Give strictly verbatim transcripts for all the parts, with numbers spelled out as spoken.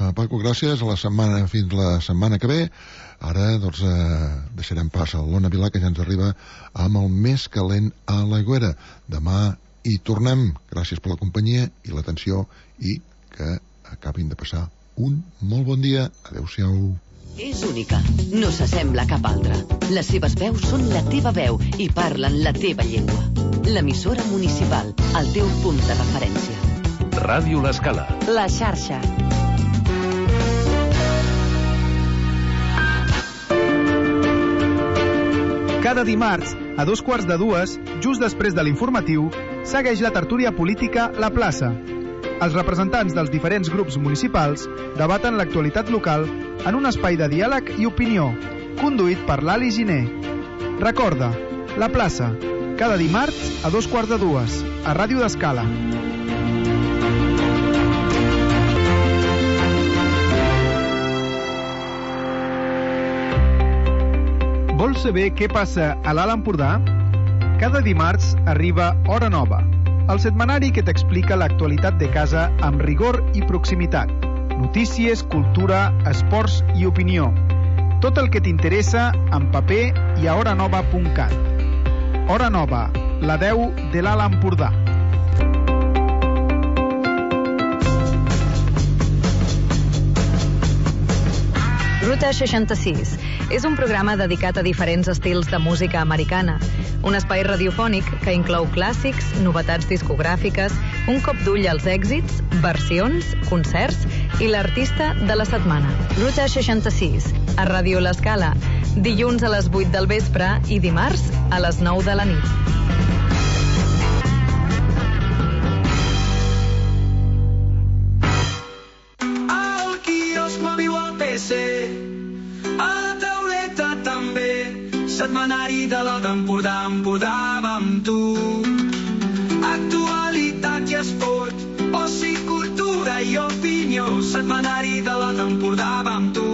Uh, Paco, gràcies. A la setmana, fins la setmana que ve. Ara, doncs, eh, deixarem pas a l'Ona Vilà, que ja ens arriba amb el més calent a l'Aigüera. Demà hi tornem. Gràcies per la companyia i l'atenció i que acabin de passar un molt bon dia. Adéu-siau. És única, no s'assembla a cap altra. Les seves veus són la teva veu i parlen la teva llengua. L'emissora municipal, el teu punt de referència. Ràdio L'Escala. La xarxa. Cada dimarts, a dos quarts de dues, just després de l'informatiu, segueix la tertúlia política La Plaça. Els representants dels diferents grups municipals debaten l'actualitat local en un espai de diàleg i opinió, conduït per l'Ali Giner. Recorda, La Plaça, cada dimarts a dos quarts de dues, a Ràdio L'Escala. Vols saber què passa a l'Alt Empordà? Cada dimarts arriba Hora Nova, el setmanari que t'explica l'actualitat de casa amb rigor i proximitat. Notícies, cultura, esports i opinió. Tot el que t'interessa en paper i a hora nova punt cat. Hora Nova, la veu de l'Alt Empordà. Ruta seixanta-sis és un programa dedicat a diferents estils de música americana. Un espai radiofònic que inclou clàssics, novetats discogràfiques, un cop d'ull als èxits, versions, concerts i l'artista de la setmana. Ruta seixanta-sis, a Ràdio L'Escala, dilluns a les vuit del vespre i dimarts a les nou de la nit. Al quiosc m'aviu al P C, a la tauleta també, setmanari de l'Alt Empordà, Empordà amb tu. Actualitat i esport, oci, cultura i opinió, setmanari de l'Alt Empordà amb tu.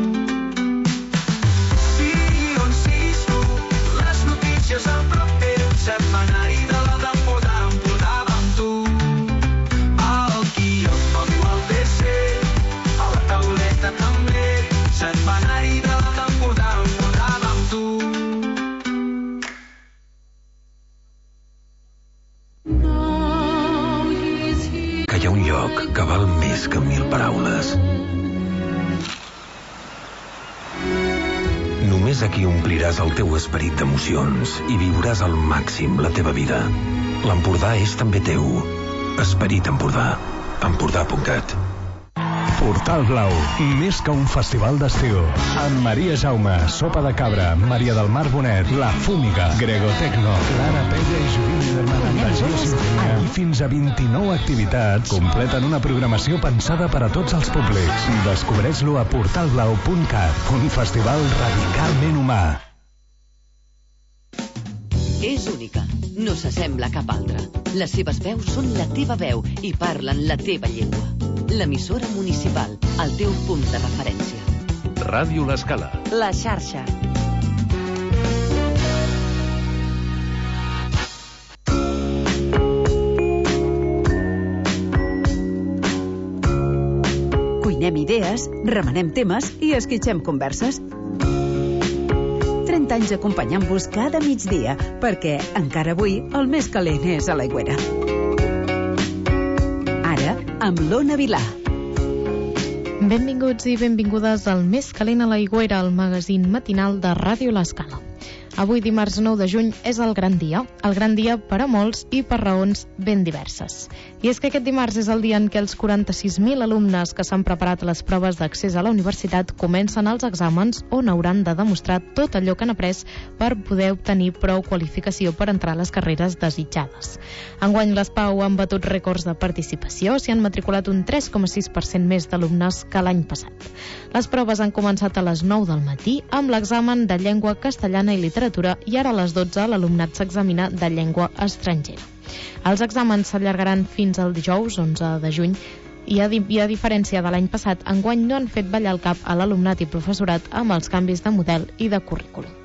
Sí, on sis tu, les notícies al proper, setmanari de l'Alt Empordà, Empordà amb tu. Al quiosc m'aviu al P C, a la tauleta també, setmanari de l'Alt Empordà, Empordà amb tu. Que hi ha un lloc que val més que mil paraules. Només aquí ompliràs el teu esperit d'emocions i viuràs al màxim la teva vida. L'Empordà és també teu. Esperit Empordà. Empordà punt cat. Portal Blau, més que un festival d'estiu. Amb Maria Jaume, Sopa de Cabra, Maria del Mar Bonet, La Fúmiga, Gregotecno, Clara Pella i Jovini d'Hermanandagia Sinfonia i fins a vint-i-nou activitats completen una programació pensada per a tots els públics. Descobreix-lo a portal blau punt cat, un festival radicalment humà. És única, no s'assembla a cap altra. Les seves veus són la teva veu i parlen la teva llengua. L'emissora municipal, el teu punt de referència. Ràdio L'Escala. La xarxa. Cuinem idees, remenem temes i esquitxem converses. trenta anys acompanyant-vos cada migdia, perquè encara avui el més calent és a l'Aigüera. Ara, amb l'Ona Vilà. Benvinguts i benvingudes al Més calent a l'Aigüera, el magazín matinal de Ràdio L'Escala. Avui, dimarts nou de juny, és el gran dia. El gran dia per a molts i per raons ben diverses. I és que aquest dimarts és el dia en què els quaranta-sis mil alumnes que s'han preparat a les proves d'accés a la universitat comencen els exàmens on hauran de demostrar tot allò que han après per poder obtenir prou qualificació per entrar a les carreres desitjades. Enguany, les Pau han batut rècords de participació, s'hi han matriculat un tres coma sis per cent més d'alumnes que l'any passat. Les proves han començat a les nou del matí amb l'examen de llengua castellana i literatura i ara a les dotze l'alumnat s'examina de llengua estrangera. Els exàmens s'allargaran fins al dijous onze de juny i a, i a diferència de l'any passat, enguany no han fet ballar el cap a l'alumnat i professorat amb els canvis de model i de currículum.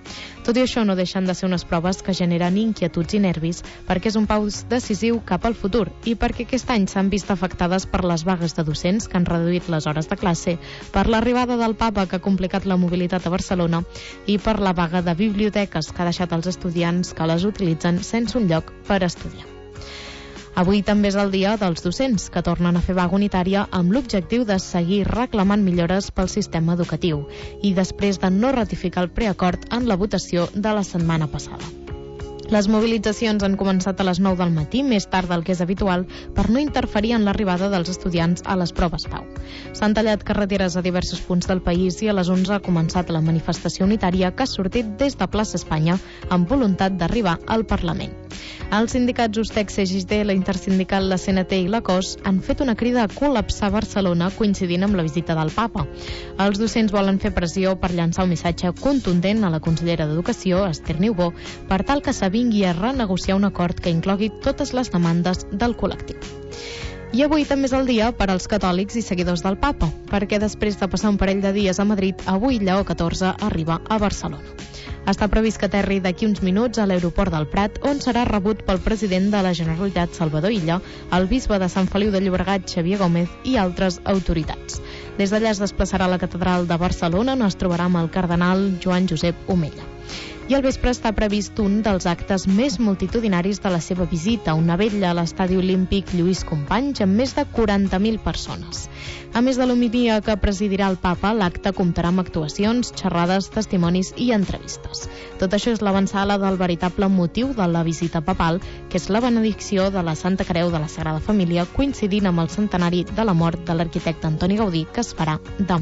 Tot i això, no deixen de ser unes proves que generen inquietuds i nervis perquè és un pas decisiu cap al futur i perquè aquest any s'han vist afectades per les vagues de docents que han reduït les hores de classe, per l'arribada del papa que ha complicat la mobilitat a Barcelona i per la vaga de biblioteques que ha deixat els estudiants que les utilitzen sense un lloc per estudiar. Avui també és el dia dels docents, que tornen a fer vaga unitària amb l'objectiu de seguir reclamant millores pel sistema educatiu i després de no ratificar el preacord en la votació de la setmana passada. Les mobilitzacions han començat a les nou del matí, més tard del que és habitual, per no interferir en l'arribada dels estudiants a les proves Pau. S'han tallat carreteres a diversos punts del país i a les onze ha començat la manifestació unitària que ha sortit des de Plaça Espanya amb voluntat d'arribar al Parlament. Els sindicats Ustex, C G T, la Intersindical, la C N T i la C O S han fet una crida a col·lapsar Barcelona coincidint amb la visita del papa. Els docents volen fer pressió per llançar un missatge contundent a la consellera d'Educació, Esther Niubó, per tal que s'avingui a renegociar un acord que inclogui totes les demandes del col·lectiu. I avui també és el dia per als catòlics i seguidors del papa, perquè després de passar un parell de dies a Madrid, avui Lleó catorze arriba a Barcelona. Està previst que aterri d'aquí uns minuts a l'aeroport del Prat, on serà rebut pel president de la Generalitat, Salvador Illa, el bisbe de Sant Feliu de Llobregat, Xavier Gómez, i altres autoritats. Des d'allà es desplaçarà a la catedral de Barcelona, on es trobarà amb el cardenal Joan Josep Omella. I al vespre està previst un dels actes més multitudinaris de la seva visita, una vetlla a l'estadi olímpic Lluís Companys amb més de quaranta mil persones. A més de l'homilia que presidirà el papa, l'acte comptarà amb actuacions, xerrades, testimonis i entrevistes. Tot això és l'avançada del veritable motiu de la visita papal, que és la benedicció de la Santa Creu de la Sagrada Família, coincidint amb el centenari de la mort de l'arquitecte Antoni Gaudí, que es farà demà.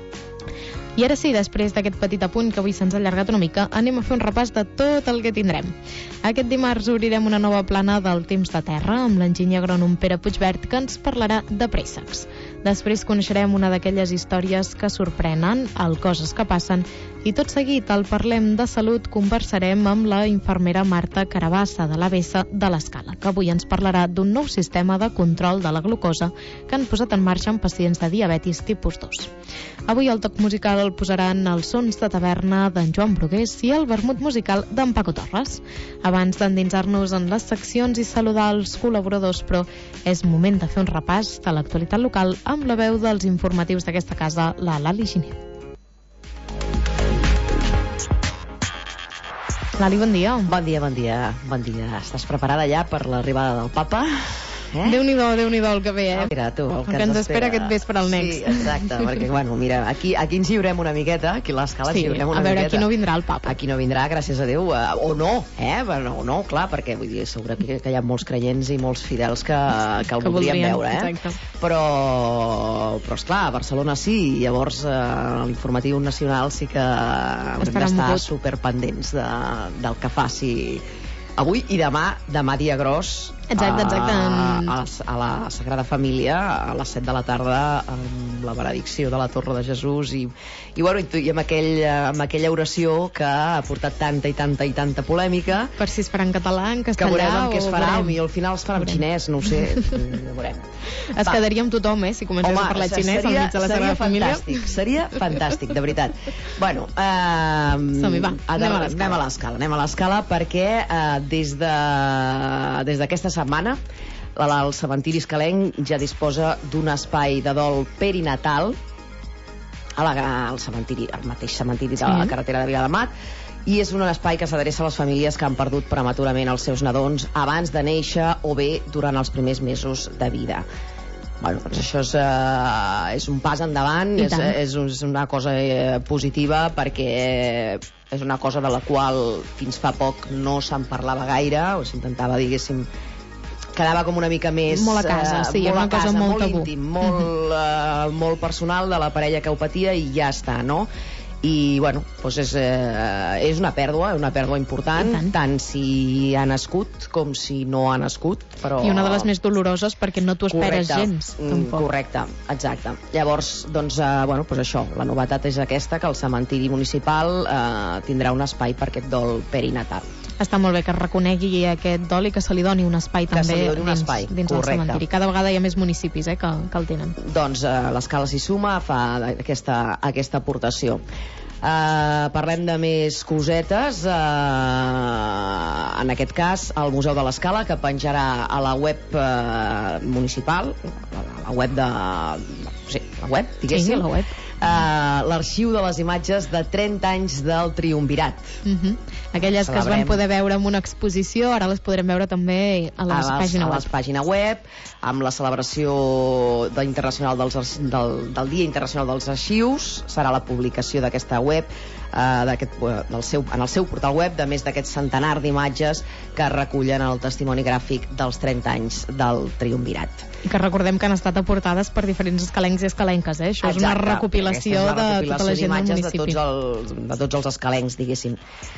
I ara sí, després d'aquest petit apunt que avui se'ns ha allargat una mica, anem a fer un repàs de tot el que tindrem. Aquest dimarts obrirem una nova plana del temps de terra amb l'enginyer agrònom Pere Puigvert, que ens parlarà de préssecs. Després coneixerem una d'aquelles històries que sorprenen, el Coses que passen, i tot seguit al Parlem de Salut conversarem amb la infermera Marta Carabassa de l'A B S de l'Escala, que avui ens parlarà d'un nou sistema de control de la glucosa que han posat en marxa en pacients de diabetis tipus dos. Avui el toc musical el posaran els sons de taverna d'en Joan Brugués i el vermut musical d'en Paco Torres. Abans d'endinsar-nos en les seccions i saludar els col·laboradors, però és moment de fer un repàs de l'actualitat local amb la veu dels informatius d'aquesta casa, la Lali Ginet. Lali, bon dia. Bon dia, bon dia, bon dia. Estàs preparada ja per l'arribada del papa? Eh? Déu-n'hi-do, Déu-n'hi-do el que ve, eh? Mira, tu, el, el que, que ens espera aquest vespre al Nex. Sí, exacte, perquè, bueno, mira, aquí, aquí ens lliurem una miqueta, aquí a l'Escala sí, ens lliurem una miqueta. a veure, miqueta. aquí no vindrà el papa. Aquí no vindrà, gràcies a Déu, uh, o no, eh? Bueno, o no, clar, perquè vull dir, segur que, que hi ha molts creients i molts fidels que, que el que voldrien voldrien, veure, eh? Exacte. Però, però esclar, a Barcelona sí, i llavors uh, l'informatiu nacional sí que haurem d'estar superpendents de, del que faci avui i demà, demà dia gros. Exacte, exacte. A, a, a la Sagrada Família, a les set de la tarda, amb la benedicció de la Torre de Jesús i, i, bueno, i, i amb, aquell, amb aquella oració que ha portat tanta i tanta i tanta polèmica. Per si es farà en català, en castellà, que veurem en què es farà, veurem. I al final es farà en xinès, no ho sé, ja veurem. Es Va. quedaria amb tothom, eh, si comencés Home, a parlar xinès seria, al mig de la Sagrada Família. Fantàstic, seria fantàstic, de veritat. Bueno, eh, som-hi, va, anem a l'escala. Anem a l'escala perquè eh, des de des d'aquesta setmana el cementiri escalenc ja disposa d'un espai de dol perinatal a la, al cementiri, al mateix cementiri de la sí. carretera de Viladamat, i és un espai que s'adreça a les famílies que han perdut prematurament els seus nadons abans de néixer o bé durant els primers mesos de vida. Bueno, doncs això és, uh, és un pas endavant, és, és, és una cosa eh, positiva, perquè és una cosa de la qual fins fa poc no se'n parlava gaire, o s'intentava, diguéssim, quedava com una mica més... Molt a casa, uh, sí, molt una a casa, cosa molt, molt tabú. íntim, molt, uh, molt personal de la parella que ho patia i ja està, no? I, bueno, doncs és, eh, és una pèrdua, una pèrdua important, tant. tant si ha nascut com si no ha nascut, però... I una de les més doloroses perquè no t'ho esperes correcte, gens, tampoc. Correcte, exacte. Llavors, doncs, eh, bueno, doncs això, la novetat és aquesta, que el cementiri municipal eh, tindrà un espai per aquest dol perinatal. Està molt bé que es reconegui aquest dol i que se li doni un espai que també un dins, espai. dins del cementiri. Cada vegada hi ha més municipis eh, que, que el tenen. Doncs eh, l'Escala s'hi suma, fa aquesta, aquesta aportació. Uh, parlem de més cosetes. Uh, en aquest cas, el Museu de l'Escala, que penjarà a la web uh, municipal, a la web de... Sí, la web, diguéssim. Sí, la web. Uh, l'arxiu de les imatges de trenta anys del Triumvirat. Uh -huh. Aquelles Celebrem. que es van poder veure en una exposició, ara les podrem veure també a la pàgina web. A la pàgina web, amb la celebració de internacional dels, del, del Dia Internacional dels Arxius. Serà la publicació d'aquesta web, uh, d'aquest, del seu, en el seu portal web, de més d'aquest centenar d'imatges que recullen el testimoni gràfic dels trenta anys del Triumvirat. I que recordem que han estat aportades per diferents escalencs i escalenques, eh? Això és Exacte. una recopilació, és una recopilació de tota la gent del municipi. De tots, els, de tots els escalencs, diguéssim.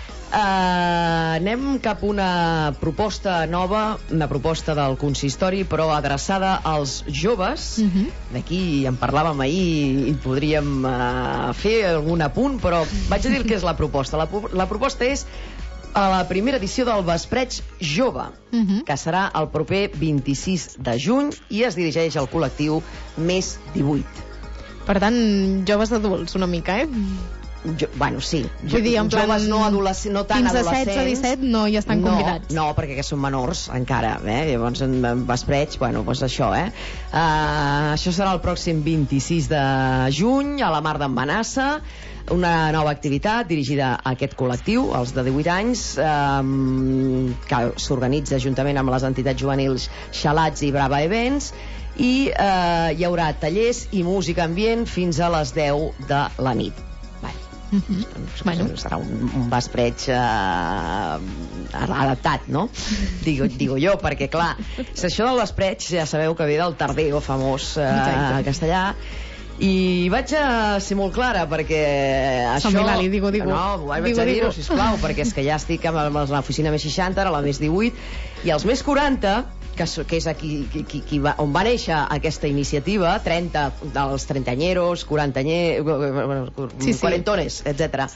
Uh, anem cap a una proposta nova, una proposta del consistori, però adreçada als joves. Uh -huh. D'aquí en parlàvem ahir i podríem uh, fer algun apunt, però vaig a dir què és la proposta. La, la proposta és a la primera edició del Vespreig Jove, uh -huh. que serà el proper vint-i-sis de juny i es dirigeix al col·lectiu Més divuit. Per tant, joves adults, una mica, eh? Jo, bueno, sí. Vull dir, en plan, joves no, adolescents, no tan fins a adolescents. setze, disset no hi estan convidats. No, no, perquè que són menors encara, eh? Llavors en Vespreig, bueno, doncs això, eh? Uh, això serà el pròxim vint-i-sis de juny a la Mar d'en Manassa, una nova activitat dirigida a aquest col·lectiu, els de divuit anys, eh, que s'organitza juntament amb les entitats juvenils Xalats i Brava Events, i eh, hi haurà tallers i música ambient fins a les deu de la nit. Uh -huh. Bueno. Serà un, un vespreig eh, adaptat, no? Digo, digo jo, perquè clar, això del vespreig ja sabeu que ve del tardeo famós eh, castellà. I vaig a ser molt clara perquè això... Lali, digo, digo. No, ho vaig digo, a dir-ho, digo. sisplau, perquè és que ja estic amb l'oficina més seixanta, ara la més divuit, i els més quaranta, que, que és aquí, qui, qui va, on va néixer aquesta iniciativa, trenta dels trentanyeros, quarantanyeros, sí, sí. quarantones, etcètera.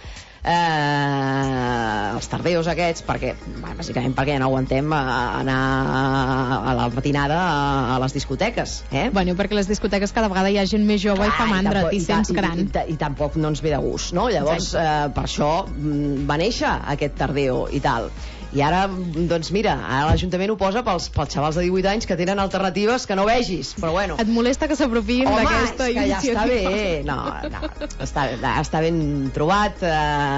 Eh, els tardeos aquests, perquè bueno, bàsicament perquè ja no aguantem a anar a la matinada a, a les discoteques, eh? Bueno, perquè les discoteques cada vegada hi ha gent més jove. Clar, i fa mandra, t'hi sents gran. I, i, i, I tampoc no ens ve de gust, no? Llavors, eh, per això va néixer aquest tardeo i tal. I ara, doncs mira, ara l'Ajuntament ho posa pels, pels xavals de divuit anys que tenen alternatives que no vegis, però bueno. Et molesta que s'apropin d'aquesta iniciativa? Home, és que ja està bé, no, no, està, està ben trobat, eh,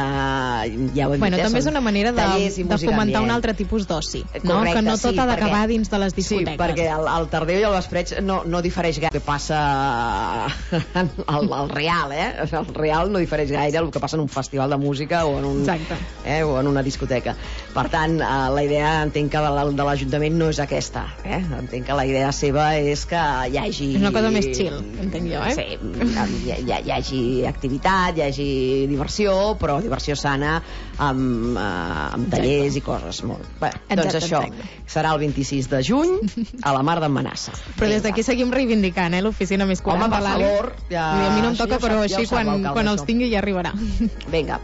ja ho hem bueno, dit, eh, també és una manera de, de fomentar ambient. un altre tipus d'oci, no? Correcte, Que no tot sí, ha d'acabar perquè, dins de les discoteques. Sí, perquè el, el tardeu i el vespreig no, no difereix gaire el que passa al, al real, eh? El real no difereix gaire el que passa en un festival de música o en, un, eh, o en una discoteca. Per tant, la idea entenc que de, de l'Ajuntament no és aquesta, eh? Entenc que la idea seva és que hi hagi... És una cosa més chill, entenc jo, eh? Sí, hi, hi, hi hagi activitat, hi hagi diversió, però diversió sana amb, uh, amb tallers i coses molt... Bé, doncs exacte, això exacte. serà el vint-i-sis de juny a la Mar d'en Manassa. Però des d'aquí seguim reivindicant, eh? L'oficina més quaranta. Home, per favor, ja... A mi no em toca, ja però sap, així ja quan, quan els tingui ja arribarà. Vinga.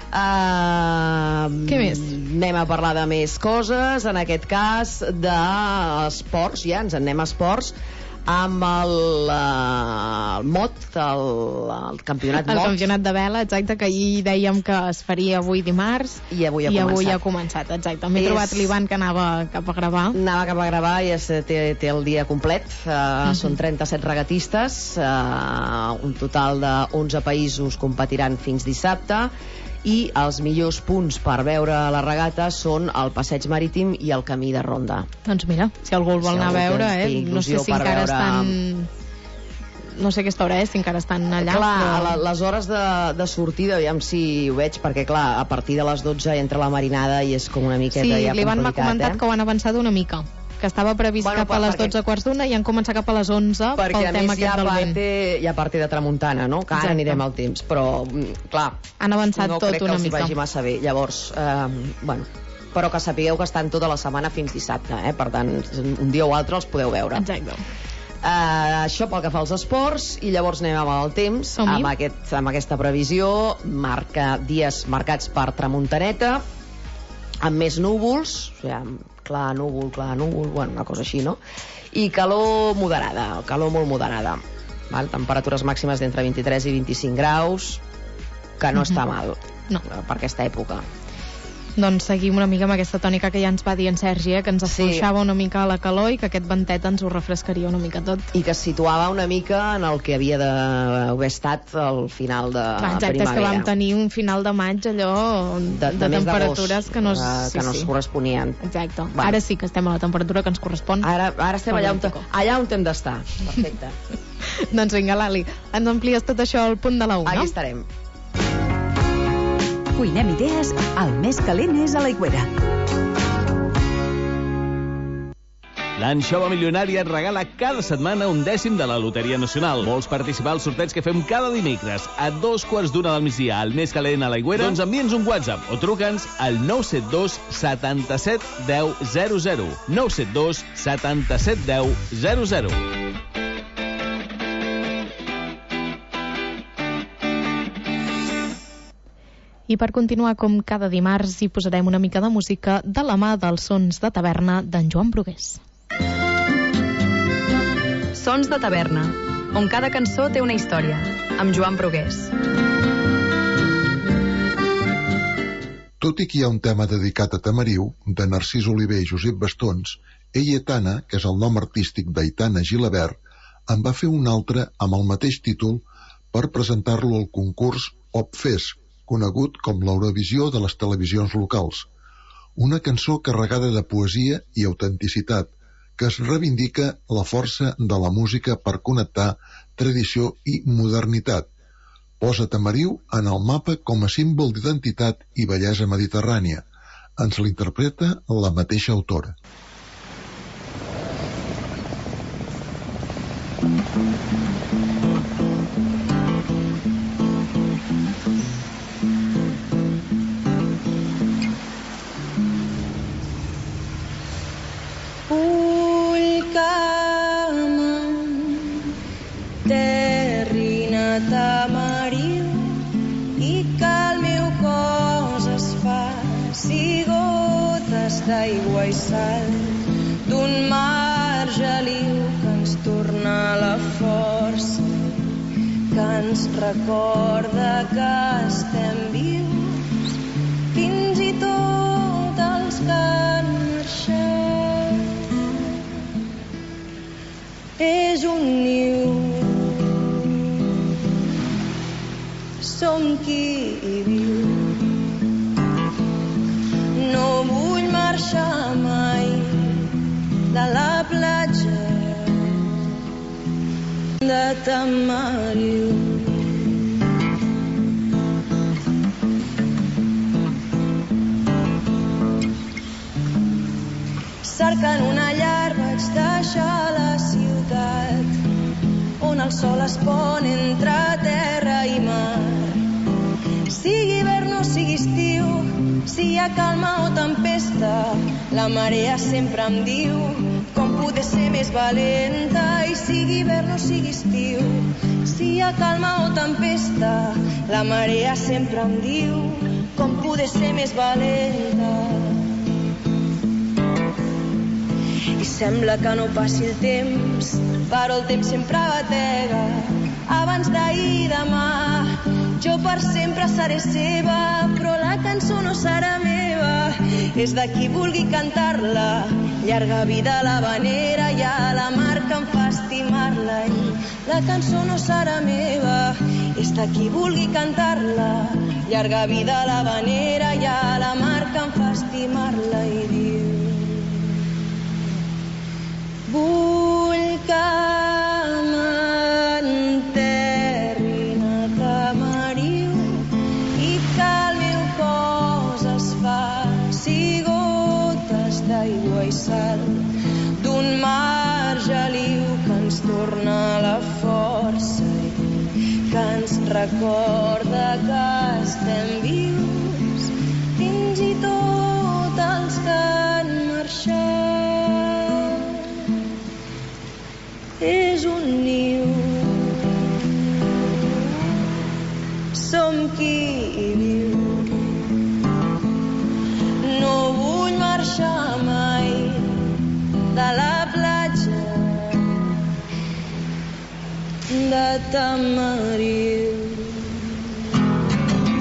Uh, Què més? Anem a parlar de més coses, en aquest cas d'esports, ja ens en anem a esports amb el, uh, el mot, el, el campionat el mot. El campionat de vela, exacte, que ahir dèiem que es faria avui dimarts i avui ha i començat. Avui ha començat, exacte. M'he És... trobat l'Ivan que anava cap a gravar. Anava cap a gravar i es, té, té el dia complet. Uh, uh-huh. Són trenta-set regatistes, uh, un total de onze països competiran fins dissabte, i els millors punts per veure la regata són el passeig marítim i el camí de ronda. Doncs mira, si algú el vol si anar a veure, eh? No sé si encara veure... estan... No sé aquesta hora és, si encara estan allà. Clar, però... a la, les hores de, de sortida, aviam si ho veig, perquè clar, a partir de les dotze entra la marinada i és com una miqueta sí, ja complicat. Sí, l'Ivan m'ha comentat eh? que ho han avançat una mica, que estava previst bueno, cap a les dotze quarts d'una i han començat cap a les onze perquè pel tema aquest del vent. Perquè hi ha parte de tramuntana, no? Que ara Exacte. anirem al temps, però clar, han avançat no tot crec una que els mica. vagi massa bé. Llavors, eh, bueno, però que sapigueu que estan tota la setmana fins dissabte, eh? Per tant, un dia o altre els podeu veure. Exacte. Uh, això pel que fa als esports, i llavors anem amb el temps, amb, aquest, amb aquesta previsió, marca dies marcats per tramuntaneta, amb més núvols, o sigui, clar núvol, clar núvol, bueno, una cosa així, no? I calor moderada, calor molt moderada, val? Temperatures màximes d'entre vint-i-tres i vint-i-cinc graus, que no està mal no. per aquesta època. Doncs seguim una mica amb aquesta tònica que ja ens va dir en Sergi, eh? Que ens afluixava sí. una mica la calor i que aquest ventet ens ho refrescaria una mica tot. I que es situava una mica en el que havia d'haver estat al final de Clar, exacte, primavera. És que vam tenir un final de maig allò de, de, de temperatures que no, uh, que sí, no sí. es corresponien. Exacte. Bueno. Ara sí que estem a la temperatura que ens correspon. Ara, ara estem allà on, allà on hem d'estar. Perfecte. Doncs vinga, Lali, ens amplies tot això al punt de la una. Aquí estarem. Cuinem idees, el més calent és a l'Aigüera. L'Anxova Milionària et regala cada setmana un dècim de la Loteria Nacional. Vols participar al sorteig que fem cada dimecres a dos quarts d'una del migdia al més calent a l'Aigüera? Doncs envia'ns un WhatsApp o truca'ns al nou set dos setanta-set deu zero zero. nou set dos setanta-set deu zero zero. I per continuar, com cada dimarts, hi posarem una mica de música de la mà dels Sons de Taverna d'en Joan Brugués. Sons de Taverna, on cada cançó té una història, amb Joan Brugués. Tot i que hi ha un tema dedicat a Tamariu, de Narcís Oliver i Josep Bastons, Eietana, que és el nom artístic d'Aitana Gilabert, en va fer un altre amb el mateix títol per presentar-lo al concurs Opfes, conegut com l'Eurovisió de les televisions locals. Una cançó carregada de poesia i autenticitat, que es reivindica la força de la música per connectar tradició i modernitat. Posa Tamariu en el mapa com a símbol d'identitat i bellesa mediterrània. Ens l'interpreta la mateixa autora. Tamariu i que el meu cos es faci gotes d'aigua i sal d'un mar geliu que ens torna la força, que ens recorda que estem vius, fins i tot els que han marxat. És un niu, som qui hi viu. No vull marxar mai de la platja de Tamariu. Cercant una llar vaig deixar la ciutat on el sol es pon entre terra i mar. Sigui hivern o sigui estiu, si hi ha calma o tempesta, la marea sempre em diu com poder ser més valenta. I sigui hivern o sigui estiu, si hi ha calma o tempesta, la marea sempre em diu com poder ser més valenta. I sembla que no passi el temps, però el temps sempre batega. Abans d'ahir, demà, jo per sempre seré seva, però la cançó no serà meva, és de qui vulgui cantar-la. Llarga vida a l'havanera i a la mar que em fa estimar-la. I la cançó no serà meva, és de qui vulgui cantar-la. Llarga vida a l'havanera i a la mar que em fa estimar-la. I diu: vull que m'enterrin a Tamariu i que el meu cos es faci gotes d'aigua i sal d'un mar geliu que ens torna la força i que ens recorda que estem vius, fins i tot els que han marxat. És un niu, som qui hi viu. No vull marxar mai de la platja de Tamariu.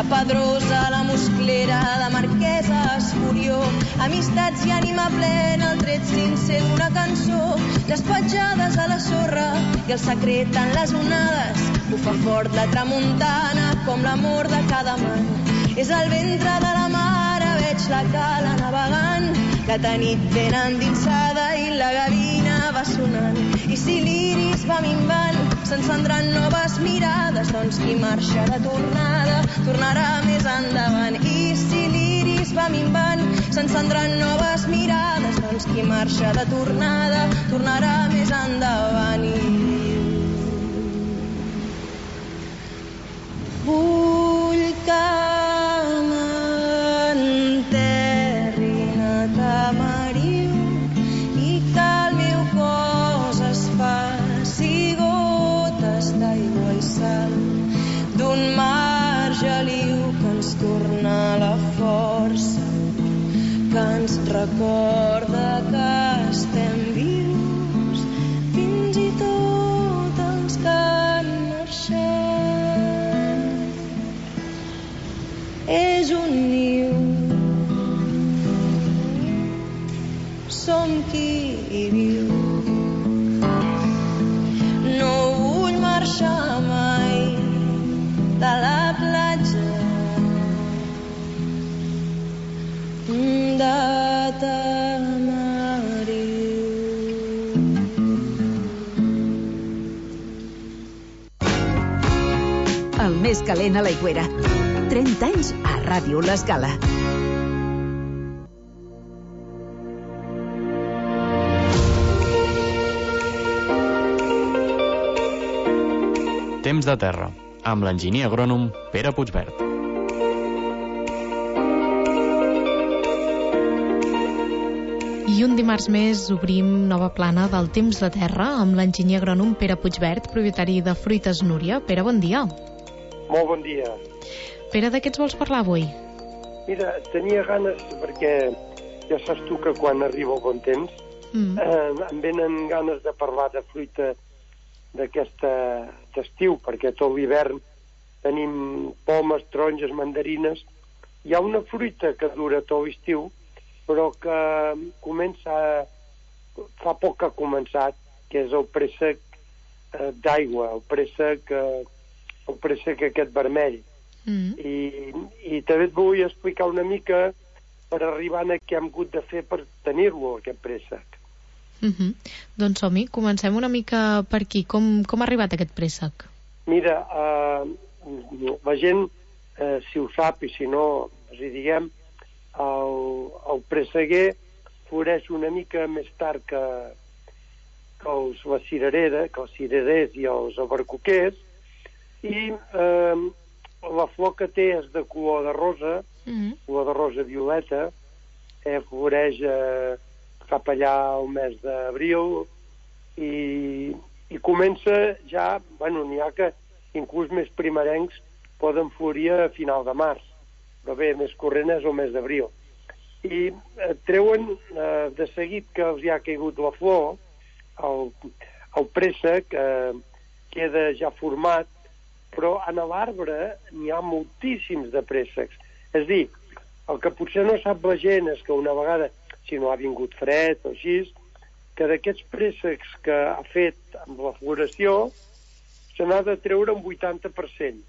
Pedrosa, la Musclera, de Marquesa, Escurió, amistats i ànima plena, el tret sincer d'una cançó, les petjades a la sorra i el secret en les onades, bufa fort la tramuntana com l'amor de cada man. És el ventre de la mare, veig la cala navegant, la nit ben endinsada i la gavina va sonant. I si l'iris va minvant, s'encendran noves mirades, doncs qui marxa de tornada tornarà més endavant. I si l'iris va minvant, s'encendran noves mirades, doncs qui marxa de tornada tornarà més endavant. I vull que m'enterrin a Tamariu i que el meu cos es faci gotes d'aigua i sal d'un mar geliu que ens torna la força, que ens recorda que estem vius, fins i tot els que han marxat. És un niu, som qui hi viu. No vull marxar mai de la platja de Tamariu. El més calent a l'Aigüera. trenta anys a Ràdio L'Escala. Temps de terra, amb l'enginyer agrònom Pere Puigvert. I un dimarts més obrim nova plana del Temps de terra amb l'enginyer agrònom Pere Puigvert, propietari de Fruites Núria. Pere, bon dia. Molt bon dia. Pere, de què ens vols parlar avui? Mira, tenia ganes, perquè ja saps tu que quan arriba el bon temps mm. eh, em venen ganes de parlar de fruita d'aquesta d'estiu, perquè tot l'hivern tenim pomes, taronges, mandarines. Hi ha una fruita que dura tot l'estiu, però que comença, fa poc que ha començat, que és el préssec eh, d'aigua, el préssec, eh, el préssec aquest vermell. Mm. I, i també et vull explicar una mica per arribar a què hem hagut de fer per tenir-lo, aquest préssec. Mm-hmm. Doncs som-hi, comencem una mica per aquí. Com, com ha arribat aquest préssec? Mira, eh, la gent, eh, si ho sap i si no, els hi diguem, el, el presseguer floreix una mica més tard que, que els, la cirerera, que els cirerers i els albercoquers, i eh, la flor que té és de color de rosa, mm-hmm. color de rosa violeta, eh, floreix eh, cap allà al mes d'abril i, i comença ja, bueno, n'hi ha que inclús més primerencs poden florir a final de març, però bé, més corrent és el mes d'abril. I eh, treuen eh, de seguit que els hi ha caigut la flor, el, el préssec eh, queda ja format, però en l'arbre n'hi ha moltíssims de préssecs. És a dir, el que potser no sap la gent és que una vegada, si no ha vingut fred o així, que d'aquests préssecs que ha fet amb la floració se n'ha de treure un vuitanta per cent.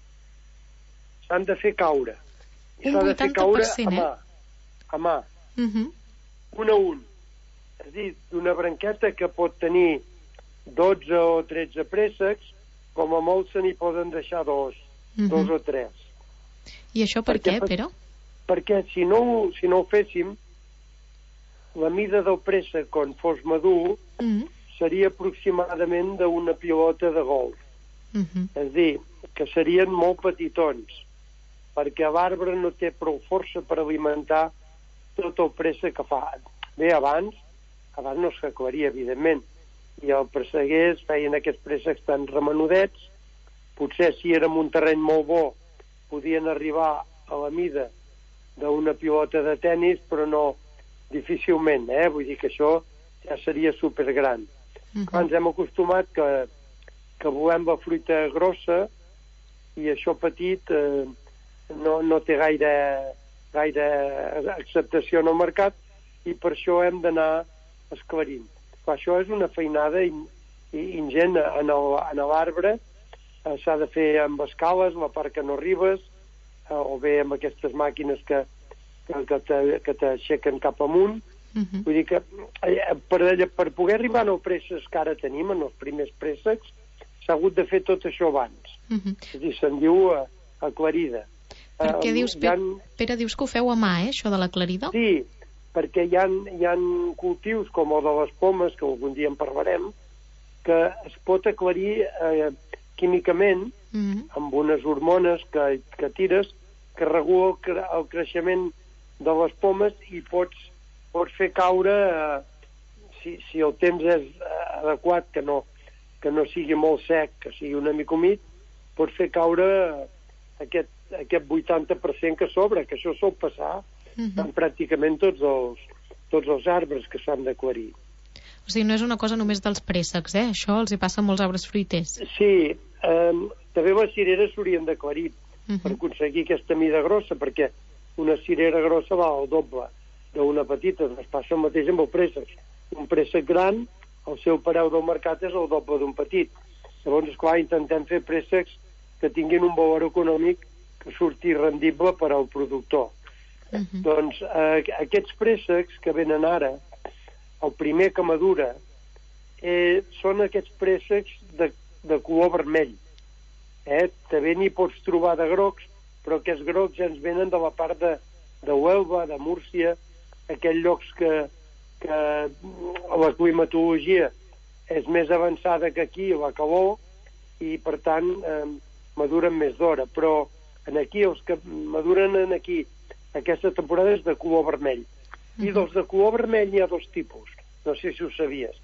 S'han de fer caure. I s'ha de fer caure a mà. A mà. Uh-huh. Un a un. És a dir, d'una branqueta que pot tenir dotze o tretze préssecs, com a molt se n'hi poden deixar dos, uh-huh. dos o tres. I això per què, però? Perquè si no, si no ho féssim, la mida del préssec quan fos madur uh-huh. seria aproximadament d'una pilota de golf. Uh-huh. És a dir, que serien molt petitons, perquè l'arbre no té prou força per alimentar tot el préssec que fa. Bé, abans, abans no s'aclaria, evidentment, i els presseguers feien aquests préssecs tan remenudets, potser si érem un terreny molt bo podien arribar a la mida d'una pilota de tennis, però no difícilment, eh? Vull dir que això ja seria supergran. Uh-huh. Ens hem acostumat que, que volem la fruita grossa i això petit eh, no, no té gaire, gaire acceptació en el mercat, i per això hem d'anar esclarint. Clar, això és una feinada in, ingent en l'arbre. Eh, s'ha de fer amb escales, la part que no arribes, eh, o bé amb aquestes màquines que, que t'aixequen cap amunt. Uh-huh. Vull dir que eh, per, per poder arribar al préssec que ara tenim, en els primers préssecs, s'ha hagut de fer tot això abans. Uh-huh. És a dir, se'n diu uh, aclarida. Perquè uh, dius, ha... Pere, dius que ho feu a mà, eh, això de l'aclarida? Sí, perquè hi ha, hi ha cultius com el de les pomes, que algun dia en parlarem, que es pot aclarir eh, químicament uh-huh. amb unes hormones que, que tires, que regula el, cre el creixement de les pomes, i pots, pots fer caure, eh, si, si el temps és adequat, que no, que no sigui molt sec, que sigui una mica humit, pots fer caure aquest, aquest vuitanta per cent que sobra, que això sol passar uh-huh. en pràcticament tots els, tots els arbres que s'han d'aclarir. O sigui, no és una cosa només dels préssecs, eh? Això els hi passa a molts arbres fruiters. Sí, eh, també les cireres s'haurien d'aclarir uh-huh. per aconseguir aquesta mida grossa, perquè una cirera grossa val el doble d'una petita. Es passa el mateix amb el préssec. Un préssec gran, el seu preu del mercat és el doble d'un petit. Llavors, esclar, intentem fer préssecs que tinguin un valor econòmic que surti rendible per al productor. Uh-huh. Doncs eh, aquests préssecs que venen ara, el primer que madura, eh, són aquests préssecs de, de color vermell. Eh? També n'hi pots trobar de grocs, però aquests grocs ja ens venen de la part de, de Huelva, de Múrcia, aquells llocs que, que la climatologia és més avançada que aquí, la calor, i per tant eh, maduren més d'hora. Però en aquí, els que maduren en aquí aquesta temporada és de color vermell. I dels de color vermell hi ha dos tipus, no sé si ho sabies.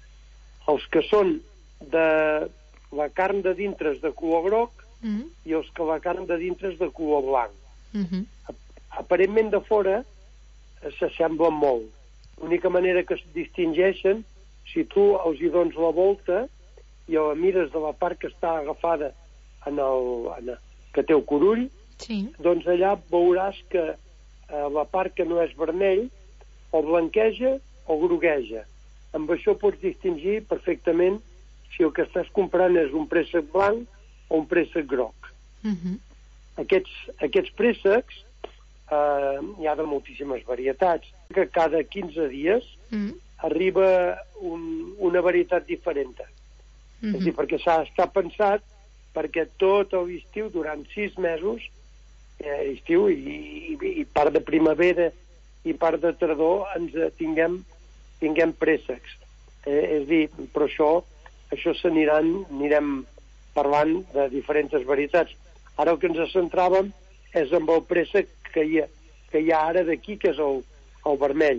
Els que són de la carn de dintre és de color groc uh-huh. i els que la carn de dintre és de color blanc. Uh-huh. Aparentment de fora s'assemblen molt. L'única manera que es distingeixen, si tu els hi dones la volta i la mires de la part que està agafada en el, en el, que té el curull, sí. doncs allà veuràs que eh, la part que no és vermell o blanqueja o grogueja. Amb això pots distingir perfectament si el que estàs comprant és un préssec blanc o un préssec groc. Uh-huh. Aquests, aquests préssecs eh, hi ha de moltíssimes varietats, que cada quinze dies uh-huh. arriba un, una varietat diferent. Uh-huh. És a dir, perquè s'ha estat pensat perquè tot l'estiu, durant sis mesos, eh, estiu i, i, i part de primavera i part de tardor, ens tinguem, tinguem préssecs. Eh, és a dir, però això, això s'aniran, anirem parlant de diferents varietats. Ara el que ens centràvem és amb el préssec que hi ha, que hi ha ara d'aquí, que és el, el vermell.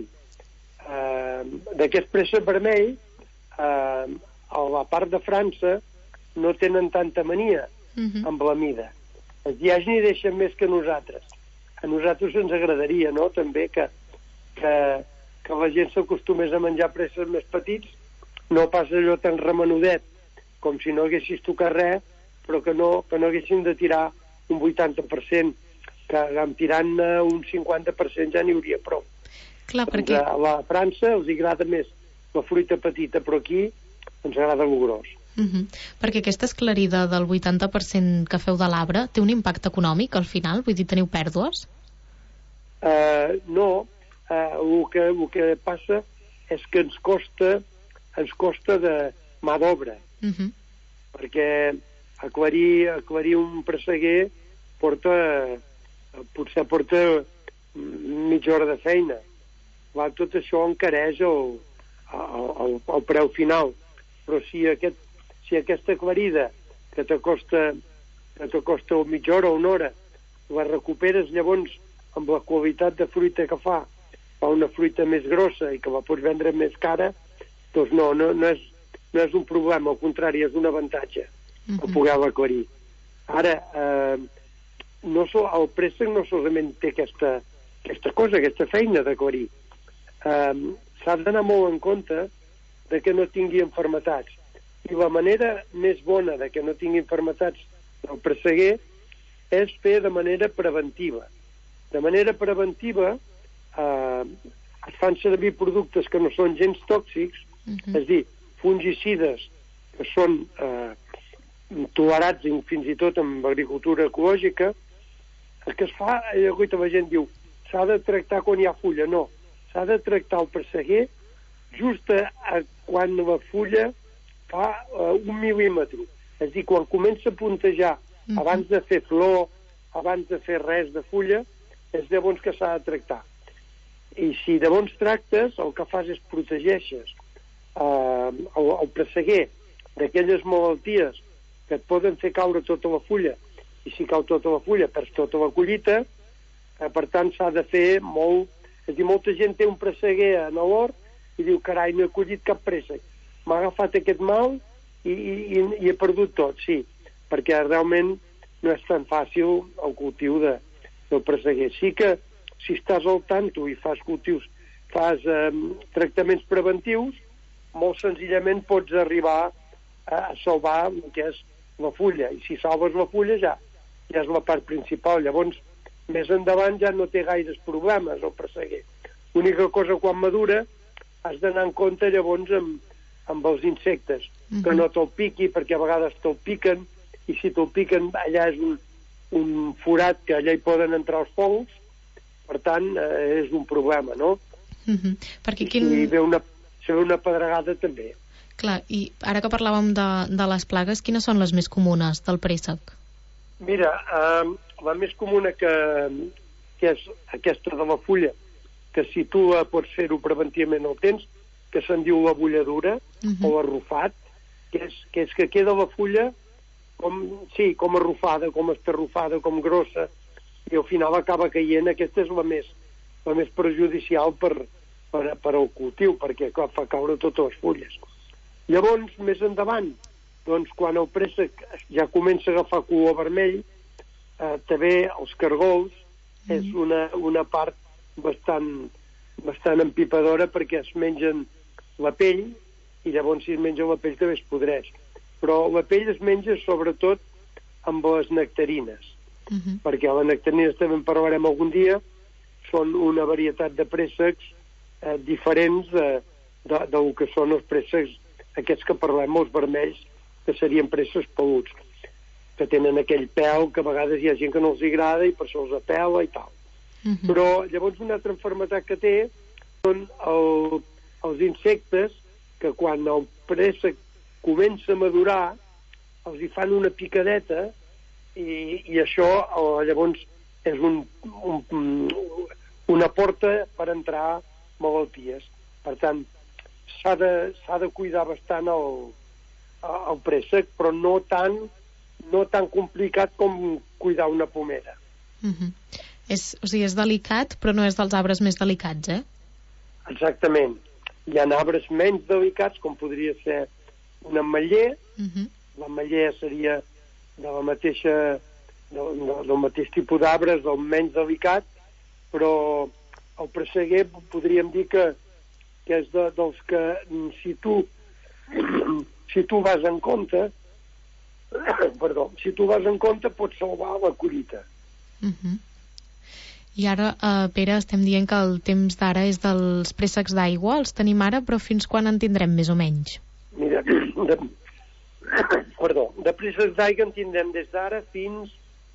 Eh, D'aquest préssec vermell, eh, a la part de França no tenen tanta mania uh-huh. amb la mida. Els diaris n'hi deixen més que nosaltres. A nosaltres ens agradaria, no?, també que, que, que la gent s'acostumés a menjar préssecs més petits, no pas allò tan remenudet, com si no haguessis tocat res, però que no, que no haguessin de tirar un vuitanta per cent, que amb tirant un cinquanta per cent ja n'hi hauria prou. Clar, doncs perquè... a la França els agrada més la fruita petita, però aquí ens agrada el gros. Uh-huh. Perquè aquesta esclarida del vuitanta per cent que feu de l'arbre té un impacte econòmic al final? Vull dir, teniu pèrdues? Uh, no, uh, el, que, el que passa és que ens costa ens costa de mà d'obra, uh-huh. perquè aclarir, aclarir un presseguer porta, potser porta mitja hora de feina. Va, tot això encareix el, el, el, el preu final. Però si, aquest, si aquesta aclarida que t'acosta que t'acosta mitja hora o una hora, la recuperes llavors amb la qualitat de fruita que fa, fa una fruita més grossa i que la pots vendre més cara, doncs no, no, no, és, no és un problema, al contrari, és un avantatge uh-huh. el poder-la aclarir. Ara, eh, no so, el préssec no solament té aquesta, aquesta cosa, aquesta feina d'aclarir. Eh, s'ha d'anar molt en compte de que no tingui enfermetats. I la manera més bona de que no tingui enfermetats del presseguer és fer de manera preventiva. De manera preventiva eh, es fan servir productes que no són gens tòxics, uh-huh. és a dir, fungicides que són eh, tolerats fins i tot en agricultura ecològica. El que es fa, avui la gent diu, s'ha de tractar quan hi ha fulla. No, s'ha de tractar el presseguer just a, a quan la fulla fa uh, un mil·límetre. És a dir, quan comença a puntejar, mm-hmm. abans de fer flor, abans de fer res de fulla, és llavors que s'ha de tractar. I si llavors tractes, el que fas és protegeixes uh, el, el presseguer d'aquelles malalties que et poden fer caure tota la fulla, i si cau tota la fulla perds tota la collita, eh, per tant s'ha de fer molt... És a dir, molta gent té un presseguer en l'hort i diu, carai, no he collit cap préssec, m'ha agafat aquest mal i, i, i he perdut tot. Sí, perquè realment no és tan fàcil el cultiu de, del presseguer. Sí que si estàs al tanto i fas cultius, fas eh, tractaments preventius, molt senzillament pots arribar a, a salvar el que és la fulla, i si salves la fulla ja, ja és la part principal. Llavors, més endavant ja no té gaires problemes el presseguer. L'única cosa, quan madura, has d'anar en compte llavors amb, amb els insectes, uh-huh. que no te'l piqui, perquè a vegades te'l piquen, i si te'l piquen allà és un, un forat que allà hi poden entrar els fongs, per tant, eh, és un problema, no? Uh-huh. Perquè quin... I ve una, se ve una pedregada també. Clar, i ara que parlàvem de, de les plagues, quines són les més comunes del préssec? Mira, eh, la més comuna que, que és aquesta de la fulla, que si tu eh, pots fer-ho preventivament el temps, que se'n diu la bulladura, uh-huh. o arrufat, que és, que és que queda la fulla com, sí, com arrufada, com estarrufada, com grossa, i al final acaba caient. Aquesta és la més, la més perjudicial per, per, per al cultiu, perquè fa caure totes les fulles. Llavors, més endavant, doncs, quan el préssec ja comença a agafar color vermell, eh, també els cargols mm. és una, una part bastant, bastant empipadora, perquè es mengen la pell, i llavors si es menja la pell també es podreix. Però la pell es menja sobretot amb les nectarines, mm-hmm. perquè les nectarines també en parlarem algun dia, són una varietat de préssecs eh, diferents de, de, del que són els préssecs aquests que parlem, els vermells, que serien préssecs peluts, que tenen aquell pèl que a vegades hi ha gent que no els agrada i per això els apela i tal. Uh-huh. Però llavors una altra malaltia que té són el, els insectes que quan el préssec comença a madurar els hi fan una picadeta i, i això eh, llavors és un, un, una porta per entrar malalties. Per tant, s'ha de, s'ha de cuidar bastant el, el préssec, però no tan, no tan complicat com cuidar una pomera. Uh-huh. És, o sigui, és delicat, però no és dels arbres més delicats, eh? Exactament. Hi ha arbres menys delicats, com podria ser un ametller. Uh-huh. L'ametller seria de la mateixa, del, del mateix tipus d'arbres, del menys delicat, però el presseguer podríem dir que que és de, dels que si tu si tu vas en compte perdó, si tu vas en compte pots salvar la collita. Uh-huh. I ara, uh, Pere, estem dient que el temps d'ara és dels préssecs d'aigua, els tenim ara, però fins quan en tindrem més o menys? Mira, de, perdó, de préssecs d'aigua en tindrem des d'ara fins,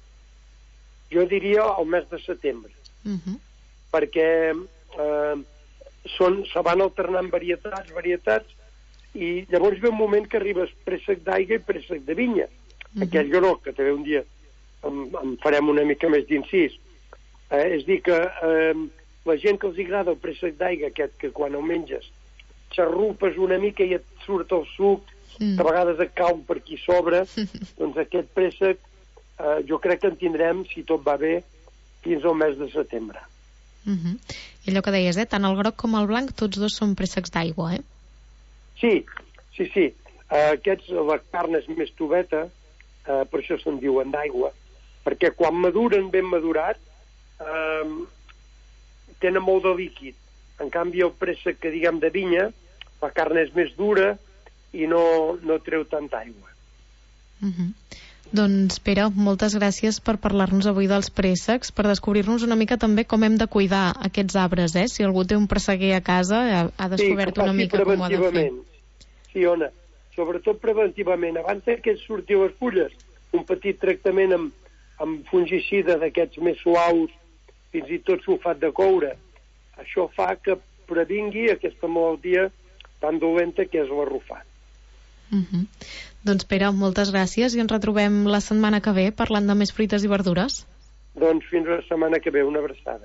jo diria, al mes de setembre. Uh-huh. Perquè eh, són, se van alternant varietats, varietats, i llavors ve un moment que arribes préssec d'aigua i préssec de vinya. Uh-huh. Aquell groc, que també un dia en, en farem una mica més d'incís. Eh, és dir, que eh, la gent que els agrada el préssec d'aigua, aquest que quan el menges xarrupes una mica i et surt el suc, mm. que a vegades et cau per aquí sobre, doncs aquest préssec eh, jo crec que en tindrem, si tot va bé, fins al mes de setembre. Uh-huh. I allò que deies, eh? Tant el groc com el blanc, tots dos són préssecs d'aigua, eh? Sí, sí, sí. Uh, aquests, la carn és més tubeta, uh, per això se'n diuen d'aigua, perquè quan maduren ben madurat, uh, tenen molt de líquid. En canvi, el préssec que diguem de vinya, la carn és més dura i no, no treu tanta aigua. Uh-huh. Doncs, Pere, moltes gràcies per parlar-nos avui dels préssecs, per descobrir-nos una mica també com hem de cuidar aquests arbres, eh? Si algú té un presseguer a casa, ha descobert sí, una mica com ho ha de fer. Sí, Ona, sobretot preventivament. Abans que surti les fulles, un petit tractament amb, amb fungicida d'aquests més suaus, fins i tot sulfat de coure. Això fa que previngui aquesta malaltia tan dolenta que és l'arrufat. Uh-huh. Doncs, Pere, moltes gràcies i ens retrobem la setmana que ve parlant de més fruites i verdures. Doncs fins la setmana que ve, una abraçada.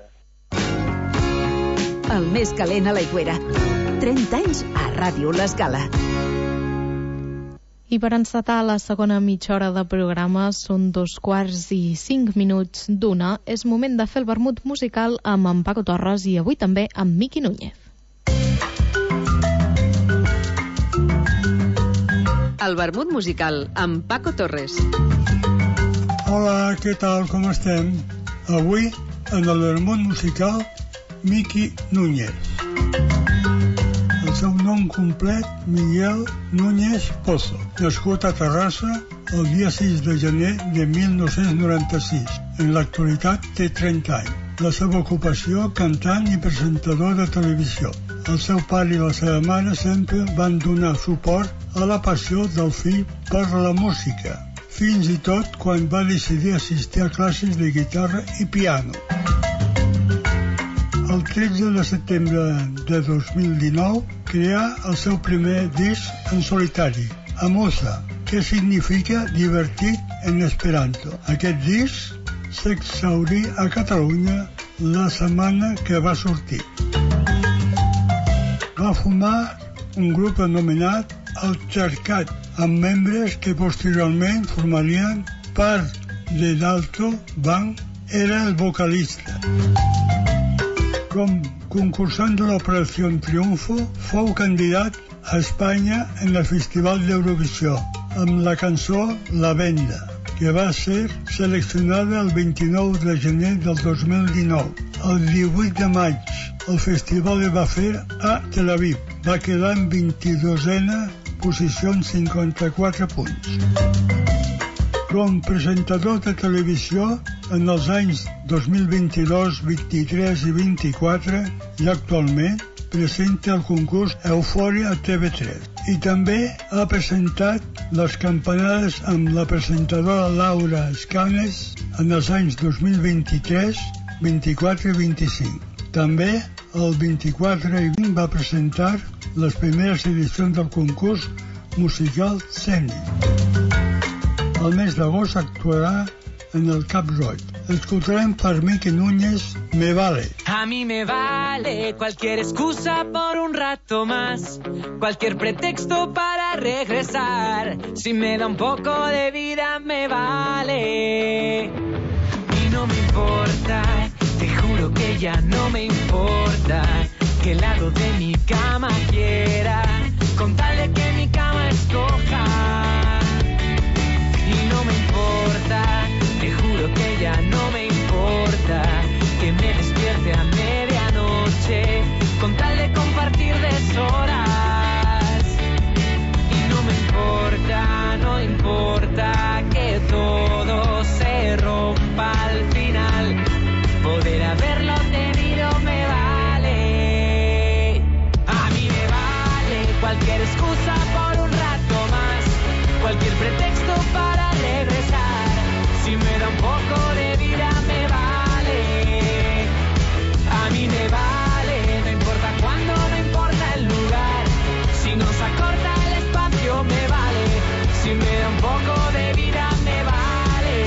El més calent a l'Aigüera. trenta anys a Ràdio L'Escala. I per encetar la segona mitja hora de programa, són dos quarts i cinc minuts d'una. És moment de fer el vermut musical amb en Paco Torres i avui també amb Miqui Núñez. El vermut musical amb Paco Torres. Hola, què tal, com estem? Avui, en el vermut musical, Miqui Núñez. El seu nom complet, Miguel Núñez Pozo, nascut a Terrassa el dia sis de gener de mil nou-cents noranta-sis. En l'actualitat té trenta anys. La seva ocupació, cantant i presentador de televisió. El seu pare i la seva mare sempre van donar suport a la passió del fill per la música, fins i tot quan va decidir assistir a classes de guitarra i piano. El tretze de setembre de dos mil dinou creà el seu primer disc en solitari, Amusa, que significa divertit en esperanto. Aquest disc s'exhaurí a Catalunya la setmana que va sortir. Va formar un grup anomenat El Cercat, amb membres que posteriorment formarien part de l'Alto Banc. Era el vocalista. Com concursant de l'Operació Triunfo, fou candidat a Espanya en el Festival d'Eurovisió amb la cançó La Venda, que va ser seleccionada el vint-i-nou de gener del dos mil dinou. El divuit de maig el festival es va fer a Tel Aviv. Va quedar en vint-i-dosena posició amb cinquanta-quatre punts. Com presentador de televisió en els anys dos mil vint-i-dos, vint-i-tres i vint-i-quatre i actualment presenta el concurs Eufòria a T V tres. I també ha presentat les campanades amb la presentadora Laura Escanes en els anys dos mil vint-i-tres, vint-i-quatre i vint-i-cinc. També el vint-i-quatre i vint va presentar les primeres edicions del concurs musical Zenit. El mes d'agost actuarà en el Cap Roig. Escucharem per Miqui Núñez Me Vale. A mí me vale cualquier excusa por un rato más, cualquier pretexto para regresar. Si me da un poco de vida me vale. Y no me importa, te juro que ya no me importa que el lado de mi cama quiera, con tal de que mi cama escoja. Y no me importa, te juro que ya no me importa que me despierte a medianoche con tal de compartir deshoras. Y no me importa, no importa que todo se rompa al final, poder haberlo tenido me vale. A mí me vale cualquier excusa por un rato más, cualquier pretexto para regresar. Si me da un poco de vida me vale. A mí me vale, no importa cuándo, no importa el lugar. Si nos acorta el espacio me vale. Si me da un poco de vida me vale.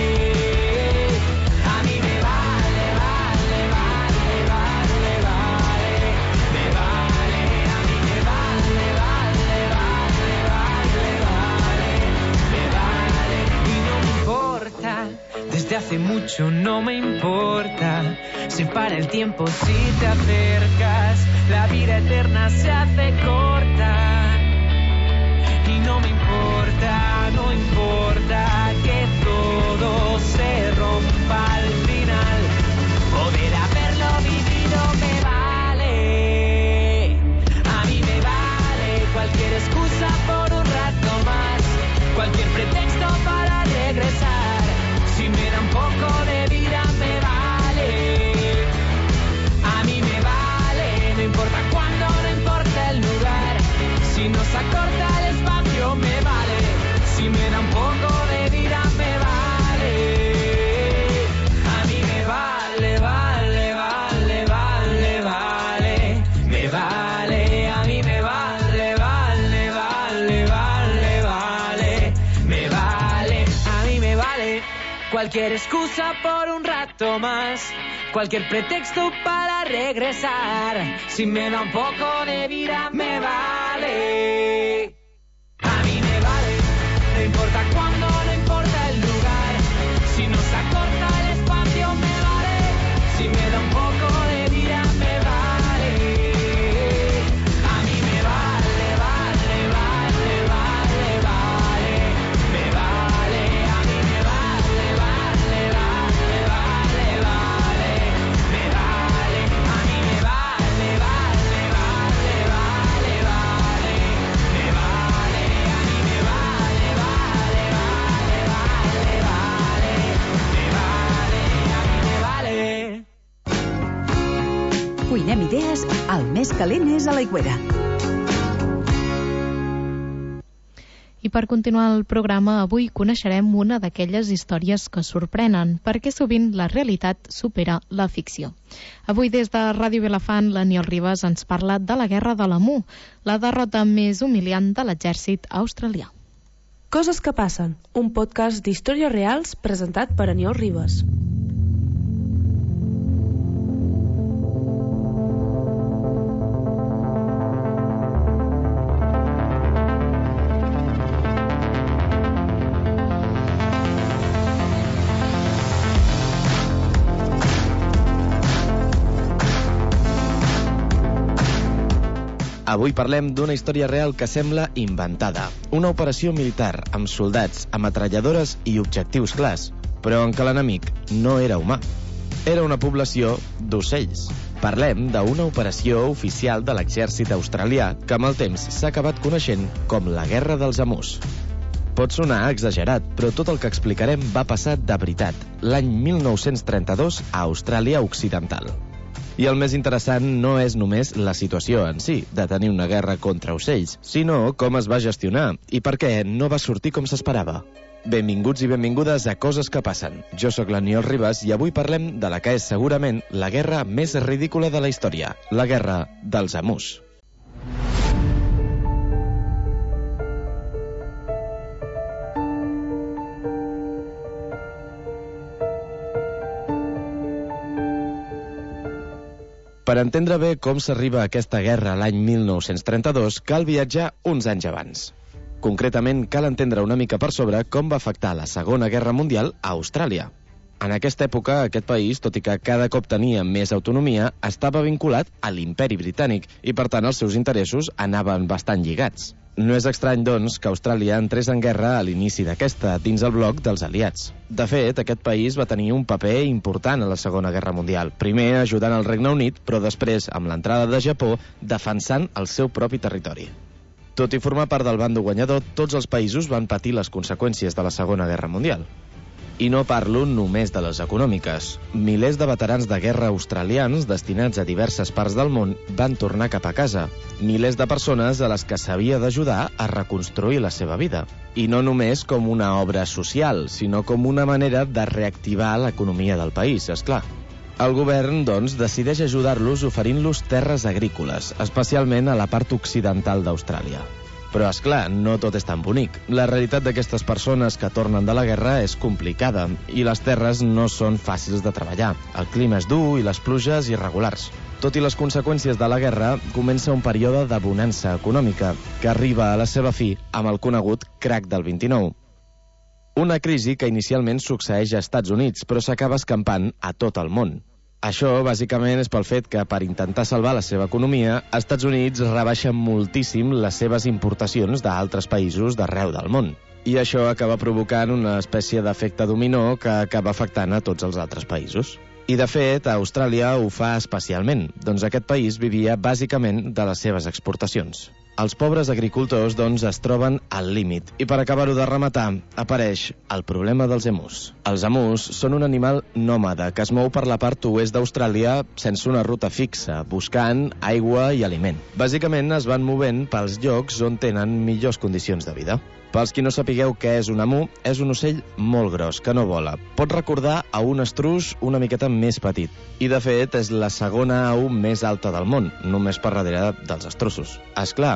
A mí me vale, vale, vale, vale, vale. Me vale, a mí me vale, vale, vale, vale, vale. Me vale y no me importa. Desde hace mucho no me importa. Se para el tiempo si te acercas. La vida eterna se hace corta. Y no me importa, no importa que todo se rompa al final. Poder haberlo vivido me vale. A mí me vale cualquier excusa por un rato más, cualquier pretexto para regresar. Cualquier excusa por un rato más, cualquier pretexto para regresar. Si me da un poco de vida me vale. A mí me vale, no importa cuándo, no importa el lugar. Si no se acorta el espacio me vale. Si me da un poco de vida me vale. A mí me vale, vale, vale, vale, vale. Me vale, a mí me vale, vale, vale, vale, vale. Me vale, a mí me vale, vale, vale, vale, vale. Me vale, a mí me vale, vale, vale, vale, vale. Me vale, a mí me vale. Cuinem idees, el més calent és a l'Aigüera. I per continuar el programa, avui coneixerem una d'aquelles històries que sorprenen, perquè sovint la realitat supera la ficció. Avui des de Ràdio Vilafant, l'Aniol Ribas ens parla de la Guerra de l'Amu, la derrota més humiliant de l'exèrcit australià. Coses que passen, un podcast d'històries reals presentat per Aniol Ribas. Avui parlem d'una història real que sembla inventada. Una operació militar amb soldats, ametralladores i objectius clars, però en què l'enemic no era humà. Era una població d'ocells. Parlem d'una operació oficial de l'exèrcit australià que amb el temps s'ha acabat coneixent com la Guerra dels Amus. Pot sonar exagerat, però tot el que explicarem va passar de veritat, l'any mil nou-cents trenta-dos a Austràlia Occidental. I el més interessant no és només la situació en si, de tenir una guerra contra ocells, sinó com es va gestionar i per què no va sortir com s'esperava. Benvinguts i benvingudes a Coses que passen. Jo sóc l'Aniol Ribas i avui parlem de la que és segurament la guerra més ridícula de la història, la Guerra dels Amus. Per entendre bé com s'arriba a aquesta guerra l'any mil nou-cents trenta-dos, cal viatjar uns anys abans. Concretament, cal entendre una mica per sobre com va afectar la Segona Guerra Mundial a Austràlia. En aquesta època, aquest país, tot i que cada cop tenia més autonomia, estava vinculat a l'Imperi Britànic i, per tant, els seus interessos anaven bastant lligats. No és estrany, doncs, que Austràlia entrés en guerra a l'inici d'aquesta, dins el bloc dels aliats. De fet, aquest país va tenir un paper important a la Segona Guerra Mundial. Primer ajudant el Regne Unit, però després, amb l'entrada de Japó, defensant el seu propi territori. Tot i formar part del bàndol guanyador, tots els països van patir les conseqüències de la Segona Guerra Mundial. I no parlo només de les econòmiques. Milers de veterans de guerra australians destinats a diverses parts del món van tornar cap a casa. Milers de persones a les que s'havia d'ajudar a reconstruir la seva vida. I no només com una obra social, sinó com una manera de reactivar l'economia del país, esclar. El govern, doncs, decideix ajudar-los oferint-los terres agrícoles, especialment a la part occidental d'Austràlia. Però, esclar, no tot és tan bonic. La realitat d'aquestes persones que tornen de la guerra és complicada i les terres no són fàcils de treballar. El clima és dur i les pluges irregulars. Tot i les conseqüències de la guerra, comença un període de bonança econòmica que arriba a la seva fi amb el conegut crac del vint-i-nou. Una crisi que inicialment succeeix a Estats Units, però s'acaba escampant a tot el món. Això, bàsicament, és pel fet que, per intentar salvar la seva economia, els Estats Units rebaixa moltíssim les seves importacions d'altres països d'arreu del món. I això acaba provocant una espècie d'efecte dominó que acaba afectant a tots els altres països. I, de fet, a Austràlia ho fa especialment, doncs aquest país vivia bàsicament de les seves exportacions. Els pobres agricultors, doncs, es troben al límit. I per acabar-ho de rematar, apareix el problema dels emus. Els emus són un animal nòmada que es mou per la part oest d'Austràlia sense una ruta fixa, buscant aigua i aliment. Bàsicament es van movent pels llocs on tenen millors condicions de vida. Pels qui no sapigueu què és un emu, és un ocell molt gros, que no vola. Pot recordar a un estruç una miqueta més petit. I, de fet, és la segona au més alta del món, només per darrere dels estruços. Esclar,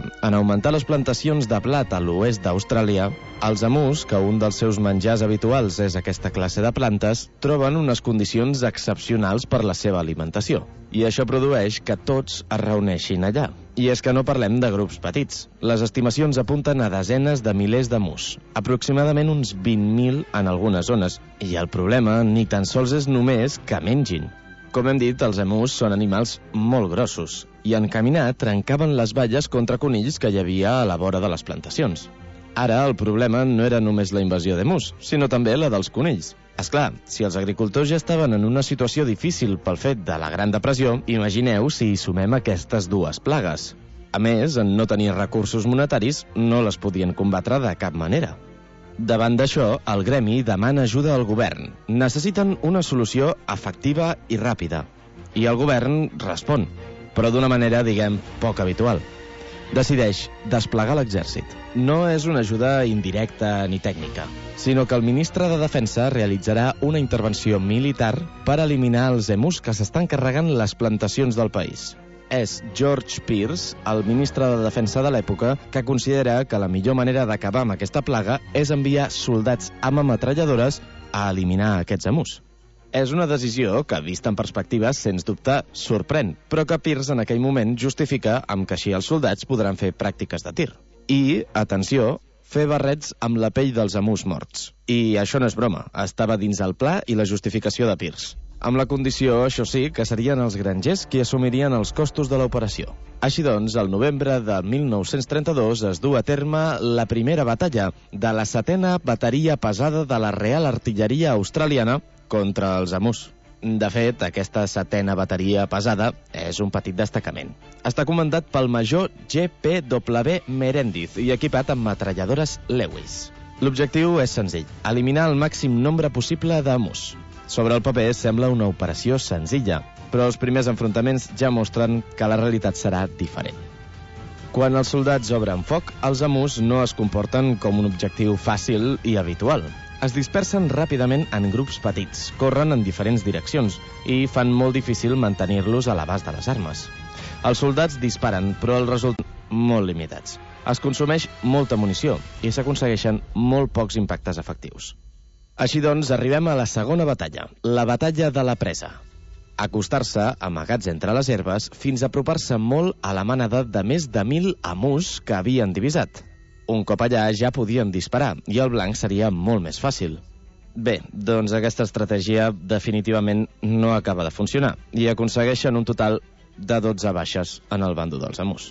en augmentar les plantacions de blat a l'oest d'Austràlia, els emus, que un dels seus menjars habituals és aquesta classe de plantes, troben unes condicions excepcionals per la seva alimentació. I això produeix que tots es reuneixin allà. I és que no parlem de grups petits. Les estimacions apunten a desenes de milers d'emus, aproximadament uns vint mil en algunes zones. I el problema ni tan sols és només que mengin. Com hem dit, els emus són animals molt grossos i en caminar trencaven les valles contra conills que hi havia a la vora de les plantacions. Ara el problema no era només la invasió d'emus, sinó també la dels conills. És clar, si els agricultors ja estaven en una situació difícil pel fet de la Gran Depressió, imagineu si hi sumem aquestes dues plagues. A més, en no tenir recursos monetaris, no les podien combatre de cap manera. Davant d'això, el gremi demana ajuda al govern. Necessiten una solució efectiva i ràpida. I el govern respon, però d'una manera, diguem, poc habitual. Decideix desplegar l'exèrcit. No és una ajuda indirecta ni tècnica, sinó que el ministre de Defensa realitzarà una intervenció militar per eliminar els emus que s'estan carregant les plantacions del país. És George Pearce, el ministre de Defensa de l'època, que considera que la millor manera d'acabar amb aquesta plaga és enviar soldats amb ametralladores a eliminar aquests emus. És una decisió que, vista en perspectiva, sens dubte, sorprèn, però que Pearce en aquell moment justifica amb que així els soldats podran fer pràctiques de tir. I, atenció, fer barrets amb la pell dels emus morts. I això no és broma, estava dins el pla i la justificació de Pearce. Amb la condició, això sí, que serien els grangers qui assumirien els costos de l'operació. Així doncs, el novembre de mil nou-cents trenta-dos es du a terme la primera batalla de la setena bateria pesada de la Real Artilleria Australiana contra els emus. De fet, aquesta setena bateria pesada és un petit destacament. Està comandat pel major G P W Merendiz i equipat amb metralladores Lewis. L'objectiu és senzill, eliminar el màxim nombre possible d'emus. Sobre el paper sembla una operació senzilla, però els primers enfrontaments ja mostren que la realitat serà diferent. Quan els soldats obren foc, els emus no es comporten com un objectiu fàcil i habitual. Es dispersen ràpidament en grups petits, corren en diferents direccions i fan molt difícil mantenir-los a l'abast de les armes. Els soldats disparen, però els resulten molt limitats. Es consumeix molta munició i s'aconsegueixen molt pocs impactes efectius. Així doncs, arribem a la segona batalla, la batalla de la presa. Acostar-se, amagats entre les herbes, fins a apropar-se molt a la manada de més de mil emus que havien divisat. Un cop allà ja podien disparar i el blanc seria molt més fàcil. Bé, doncs aquesta estratègia definitivament no acaba de funcionar i aconsegueixen un total de dotze baixes en el bàndol dels emus.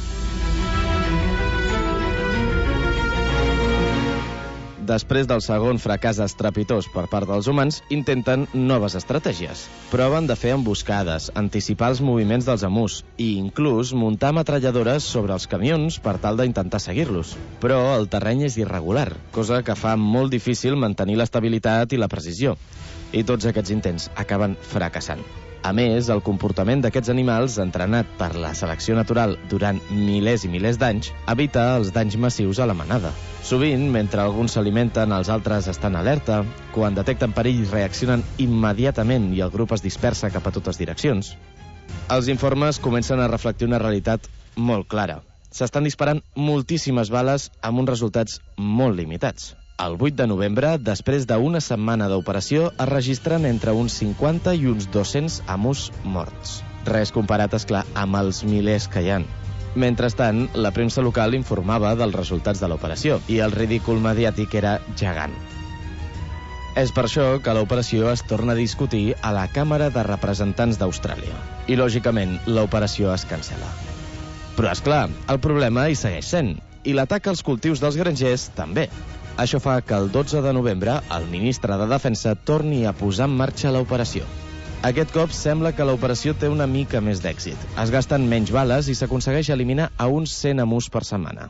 Després del segon fracàs estrepitós per part dels humans, intenten noves estratègies. Proven de fer emboscades, anticipar els moviments dels emus i inclús muntar metralladores sobre els camions per tal d'intentar seguir-los. Però el terreny és irregular, cosa que fa molt difícil mantenir l'estabilitat i la precisió. I tots aquests intents acaben fracassant. A més, el comportament d'aquests animals, entrenat per la selecció natural durant milers i milers d'anys, evita els danys massius a la manada. Sovint, mentre alguns s'alimenten, els altres estan alerta, quan detecten perill reaccionen immediatament i el grup es dispersa cap a totes direccions. Els informes comencen a reflectir una realitat molt clara. S'estan disparant moltíssimes bales amb uns resultats molt limitats. El vuit de novembre, després d'una setmana d'operació, es registren entre uns cinquanta i uns dos-cents emus morts. Res comparat, esclar, amb els milers que hi ha. Mentrestant, la premsa local informava dels resultats de l'operació i el ridícul mediàtic era gegant. És per això que l'operació es torna a discutir a la Càmera de Representants d'Austràlia. I, lògicament, l'operació es cancel·la. Però, esclar, el problema hi segueix sent, i l'atac als cultius dels grangers també. Això fa que el dotze de novembre el ministre de Defensa torni a posar en marxa l'operació. Aquest cop sembla que l'operació té una mica més d'èxit. Es gasten menys bales i s'aconsegueix eliminar a uns cent emus per setmana.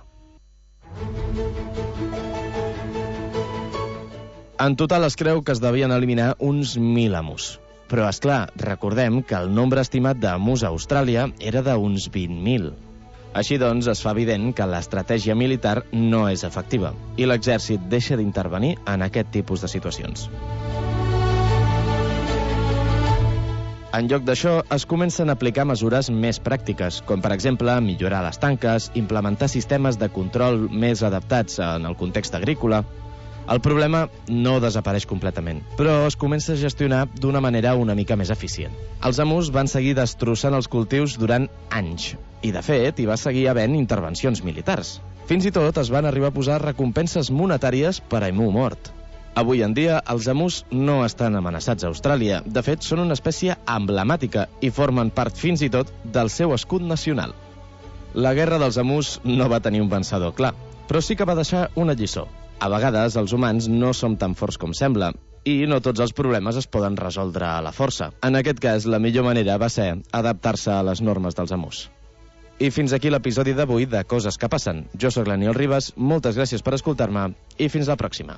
En total es creu que es devien eliminar uns mil emus. Però, esclar, recordem que el nombre estimat d'emus a Austràlia era d'uns vint mil. Així doncs, es fa evident que l'estratègia militar no és efectiva i l'exèrcit deixa d'intervenir en aquest tipus de situacions. En lloc d'això, es comencen a aplicar mesures més pràctiques, com per exemple millorar les tanques, implementar sistemes de control més adaptats en el context agrícola. El problema no desapareix completament, però es comença a gestionar d'una manera una mica més eficient. Els amos van seguir destrossant els cultius durant anys, i de fet hi va seguir havent intervencions militars. Fins i tot es van arribar a posar recompenses monetàries per a emu mort. Avui en dia, els emus no estan amenaçats a Austràlia. De fet, són una espècie emblemàtica i formen part fins i tot del seu escut nacional. La guerra dels emus no va tenir un vencedor clar, però sí que va deixar una lliçó. A vegades, els humans no som tan forts com sembla, i no tots els problemes es poden resoldre a la força. En aquest cas, la millor manera va ser adaptar-se a les normes dels emus. I fins aquí l'episodi d'avui de Coses que passen. Jo sóc l'Aniol Ribas, moltes gràcies per escoltar-me i fins la pròxima.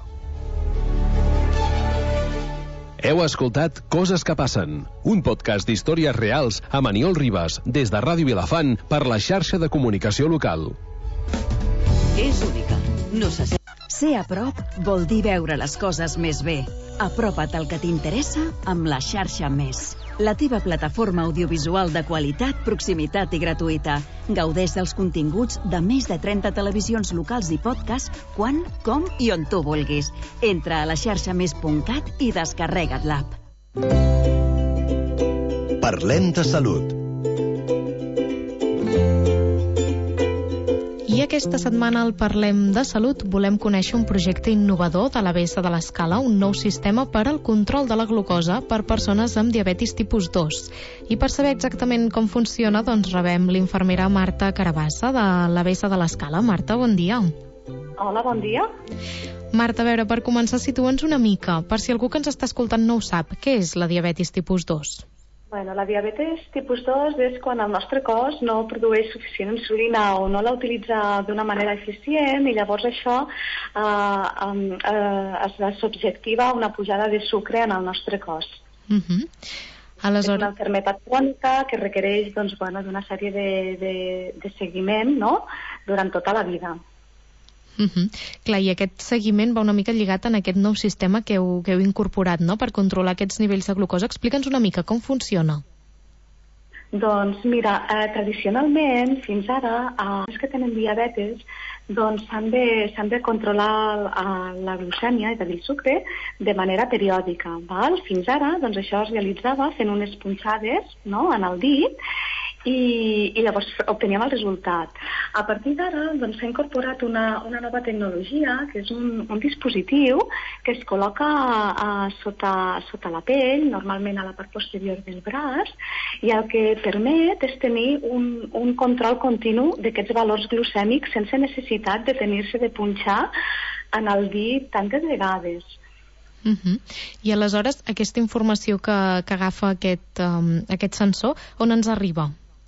Heu escoltat Coses que passen, un podcast d'històries reals amb Aniol Ribas, des de Ràdio Vilafant per la xarxa de comunicació local. És única. No se sent... Ser a prop vol dir veure les coses més bé. Apropa't al que t'interessa amb la xarxa Més. La teva plataforma audiovisual de qualitat, proximitat i gratuïta. Gaudeix dels continguts de més de trenta televisions locals i podcasts quan, com i on tu vulguis. Entra a la xarxa més punt cat i descarrega't l'app. Parlem de salut. I aquesta setmana al Parlem de Salut volem conèixer un projecte innovador de la Bessa de l'Escala, un nou sistema per al control de la glucosa per persones amb diabetis tipus dos. I per saber exactament com funciona, doncs rebem l'infermera Marta Carabassa de la Bessa de l'Escala. Marta, bon dia. Hola, bon dia. Marta, a veure, per començar, situa'ns una mica, per si algú que ens està escoltant no ho sap, què és la diabetis tipus dos? Bueno, la diabetis tipus dos és quan el nostre cos no produeix suficient insulina o no la utilitza d'una manera eficient i llavors això eh, eh, s'objectiva a una pujada de sucre en el nostre cos. Uh-huh. Aleshores... És una malaltia crònica que requereix doncs, bueno, d'una sèrie de, de, de seguiment, no?, durant tota la vida. Uh-huh. Clar, i aquest seguiment va una mica lligat en aquest nou sistema que heu, que heu incorporat, no?, per controlar aquests nivells de glucosa. Explica'ns una mica com funciona. Doncs mira, eh, tradicionalment, fins ara, eh, els que tenen diabetes doncs s'han de, s'han de controlar eh, la glucèmia, és a dir, el sucre, de manera periòdica. Val? Fins ara doncs, això es realitzava fent unes punxades, no?, en el dit, i, i llavors obteníem el resultat. A partir d'ara doncs, s'ha incorporat una, una nova tecnologia, que és un, un dispositiu que es col·loca a, sota, sota la pell, normalment a la part posterior del braç, i el que permet és tenir un, un control continu d'aquests valors glucèmics sense necessitat de tenir-se de punxar en el dit tantes vegades. Uh-huh. I aleshores aquesta informació que, que agafa aquest, um, aquest sensor, on ens arriba?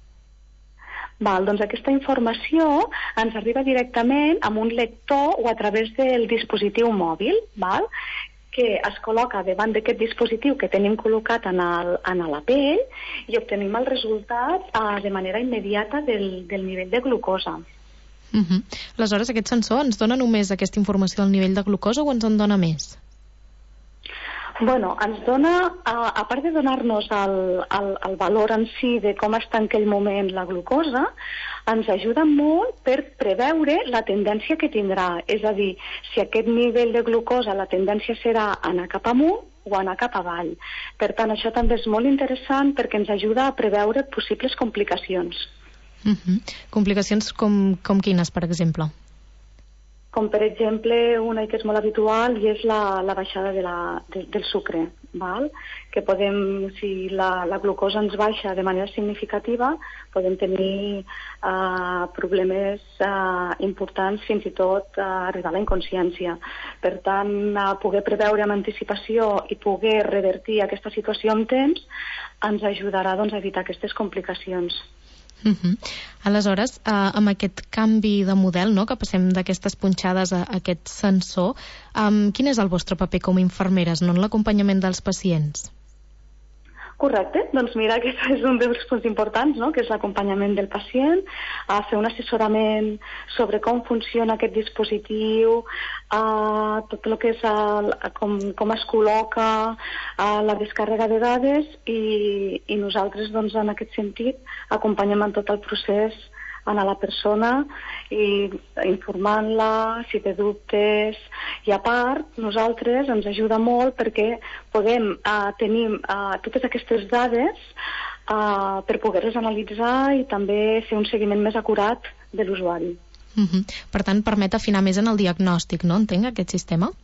Val, doncs aquesta informació ens arriba directament amb un lector o a través del dispositiu mòbil, val? Que es col·loca davant d'aquest dispositiu que tenim col·locat en, el, en la pell i obtenim el resultat eh, de manera immediata del, del nivell de glucosa. Uh-huh. Aleshores, aquest sensor ens dona només aquesta informació del nivell de glucosa o ens en dona més? Bueno, ens dona, a, a part de donar-nos el, el, el valor en si de com està en aquell moment la glucosa, ens ajuda molt per preveure la tendència que tindrà. És a dir, si aquest nivell de glucosa la tendència serà anar cap amunt o anar cap avall. Per tant, això també és molt interessant perquè ens ajuda a preveure possibles complicacions. Uh-huh. Complicacions com, com quines, per exemple? Com per exemple una que és molt habitual i és la, la baixada de la, de, del sucre, val? Que podem, si la, la glucosa ens baixa de manera significativa, podem tenir uh, problemes uh, importants, fins i tot uh, arribar a la inconsciència. Per tant, uh, poder preveure amb anticipació i poder revertir aquesta situació amb temps ens ajudarà doncs, a evitar aquestes complicacions. Uh-huh. Aleshores, eh, amb aquest canvi de model, no?, que passem d'aquestes punxades a, a aquest sensor, um, quin és el vostre paper com a infermeres, no?, en l'acompanyament dels pacients? Correcte, doncs mira, aquest és un dels punts importants, no? Que és l'acompanyament del pacient, a fer un assessorament sobre com funciona aquest dispositiu, a tot el que és el, com, com es col·loca, a la descàrrega de dades i, i nosaltres doncs, en aquest sentit acompanyem en tot el procés a la persona i informant-la si té dubtes, i a part nosaltres ens ajuda molt perquè podem uh, tenir uh, totes aquestes dades uh, per poder-les analitzar i també fer un seguiment més acurat de l'usuari. Uh-huh. Per tant, permet afinar més en el diagnòstic, no? Entenc, aquest sistema?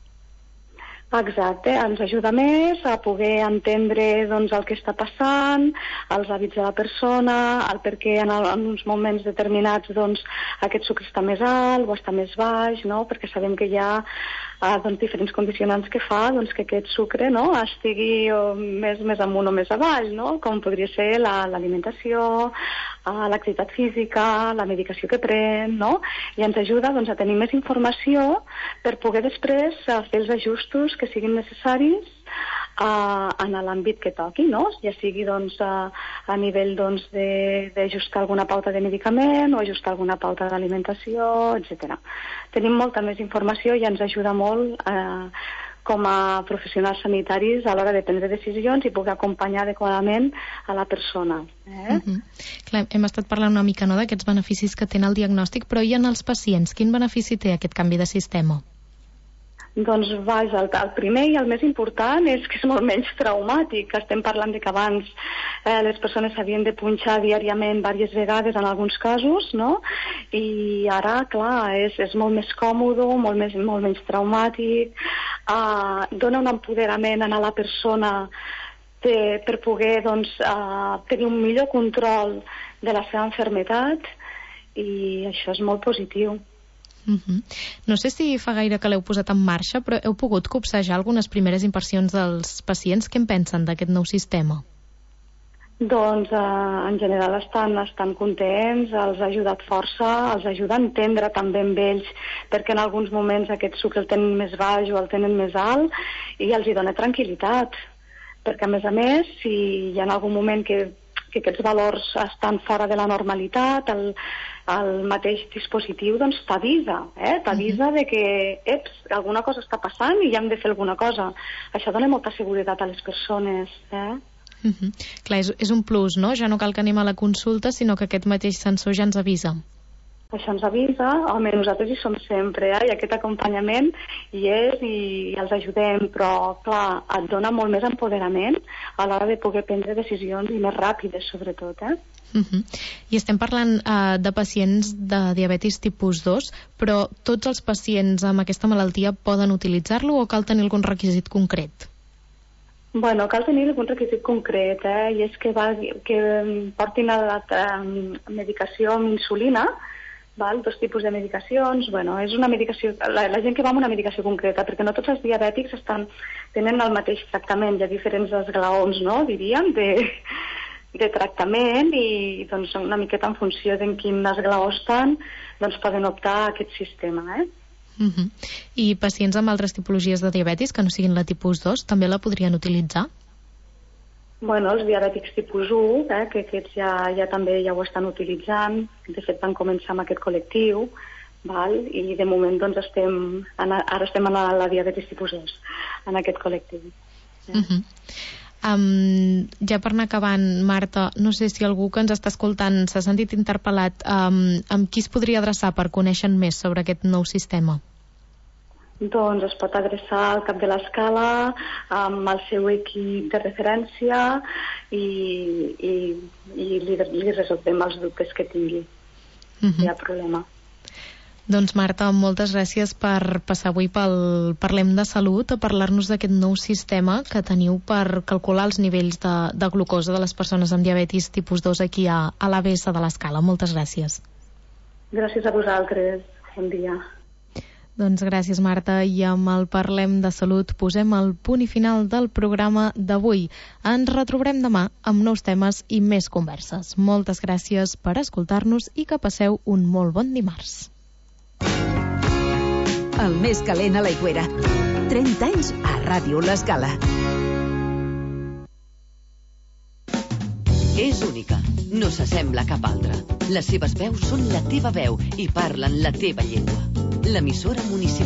Exacte, ens ajuda més a poder entendre doncs, el que està passant, els hàbits de la persona, el per què en, el, en uns moments determinats doncs, aquest sucre està més alt o està més baix, no? Perquè sabem que hi ha eh, doncs, diferents condicionants que fa doncs, que aquest sucre no? estigui o, més, més amunt o més avall, no? Com podria ser l'alimentació, la, l'activitat física, la medicació que pren, no? I ens ajuda doncs, a tenir més informació per poder després uh, fer els ajustos que siguin necessaris uh, en l'àmbit que toqui, no? Ja sigui doncs, uh, a nivell doncs, d'ajustar alguna pauta de medicament o ajustar alguna pauta d'alimentació, etcètera. Tenim molta més informació i ens ajuda molt uh, com a professionals sanitaris a l'hora de prendre decisions i poder acompanyar adequadament a la persona. Eh? Uh-huh. Clar, hem estat parlant una mica no, d'aquests beneficis que té el diagnòstic, però i en els pacients? Quin benefici té aquest canvi de sistema? Doncs vaja, el, el primer i el més important és que és molt menys traumàtic. Estem parlant de que abans eh, les persones s'havien de punxar diàriament diverses vegades en alguns casos, no? I ara, clar, és, és molt més còmode, molt, més, molt menys traumàtic, eh, dona un empoderament a la persona de, per poder doncs, eh, tenir un millor control de la seva malaltia i això és molt positiu. Uh-huh. No sé si fa gaire que l'heu posat en marxa, però heu pogut copsejar algunes primeres impressions dels pacients. Què en pensen d'aquest nou sistema? Doncs eh, en general estan, estan contents, els ha ajudat força, els ajuda a entendre també amb ells perquè en alguns moments aquest sucre el tenen més baix o el tenen més alt i els hi dona tranquil·litat, perquè a més a més si hi ha algun moment que que aquests valors estan fora de la normalitat, el, el mateix dispositiu doncs t'avisa, eh? t'avisa uh-huh. de que eps, alguna cosa està passant i ja hem de fer alguna cosa. Això dona molta seguretat a les persones. Eh? Uh-huh. Clar, és, és un plus, no? Ja no cal que anem a la consulta, sinó que aquest mateix sensor ja ens avisa. Això ens avisa, home, nosaltres hi som sempre, eh? I aquest acompanyament hi és i els ajudem, però, clar, et dona molt més empoderament a l'hora de poder prendre decisions i més ràpides, sobretot, eh? Uh-huh. I estem parlant uh, de pacients de diabetis tipus dos, però tots els pacients amb aquesta malaltia poden utilitzar-lo o cal tenir algun requisit concret? Bueno, cal tenir algun requisit concret, eh? I és que, va, que portin a la um, medicació amb insulina, val? Dos tipus de medicacions. Bueno, és una medicació, la, la gent que va amb una medicació concreta, perquè no tots els diabètics estan, tenen el mateix tractament, hi ha diferents esglaons, no?, diríem, de, de tractament i doncs una miqueta en funció d'en quin esglaó estan, doncs poden optar a aquest sistema, eh? Uh-huh. I pacients amb altres tipologies de diabetis que no siguin la tipus dos també la podrien utilitzar? Bueno, els diabètics tipus u, eh, que aquests ja, ja també ja ho estan utilitzant, de fet van començar amb aquest col·lectiu, val? I de moment doncs estem, ara estem a la, la diabetis tipus dos, en aquest col·lectiu. Eh? Uh-huh. Um, ja per anar acabant, Marta, no sé si algú que ens està escoltant s'ha sentit interpel·lat, um, amb qui es podria adreçar per conèixer més sobre aquest nou sistema? Doncs es pot adreçar al cap de l'escala amb el seu equip de referència i, i, i li, li resolvem els dubtes que tingui. Uh-huh. No hi ha problema. Doncs Marta, moltes gràcies per passar avui pel Parlem de Salut a parlar-nos d'aquest nou sistema que teniu per calcular els nivells de, de glucosa de les persones amb diabetis tipus dos aquí a, a l'A B S de l'Escala. Moltes gràcies. Gràcies a vosaltres. Bon dia. Doncs gràcies, Marta, i amb el Parlem de Salut posem el punt i final del programa d'avui. Ens retrobarem demà amb nous temes i més converses. Moltes gràcies per escoltar-nos i que passeu un molt bon dimarts. El més calent a l'Aigüera. trenta anys a Ràdio L'Escala. s'assembla a cap altra. Les seves veus són la teva veu i parlen la teva llengua. L'emissora municipal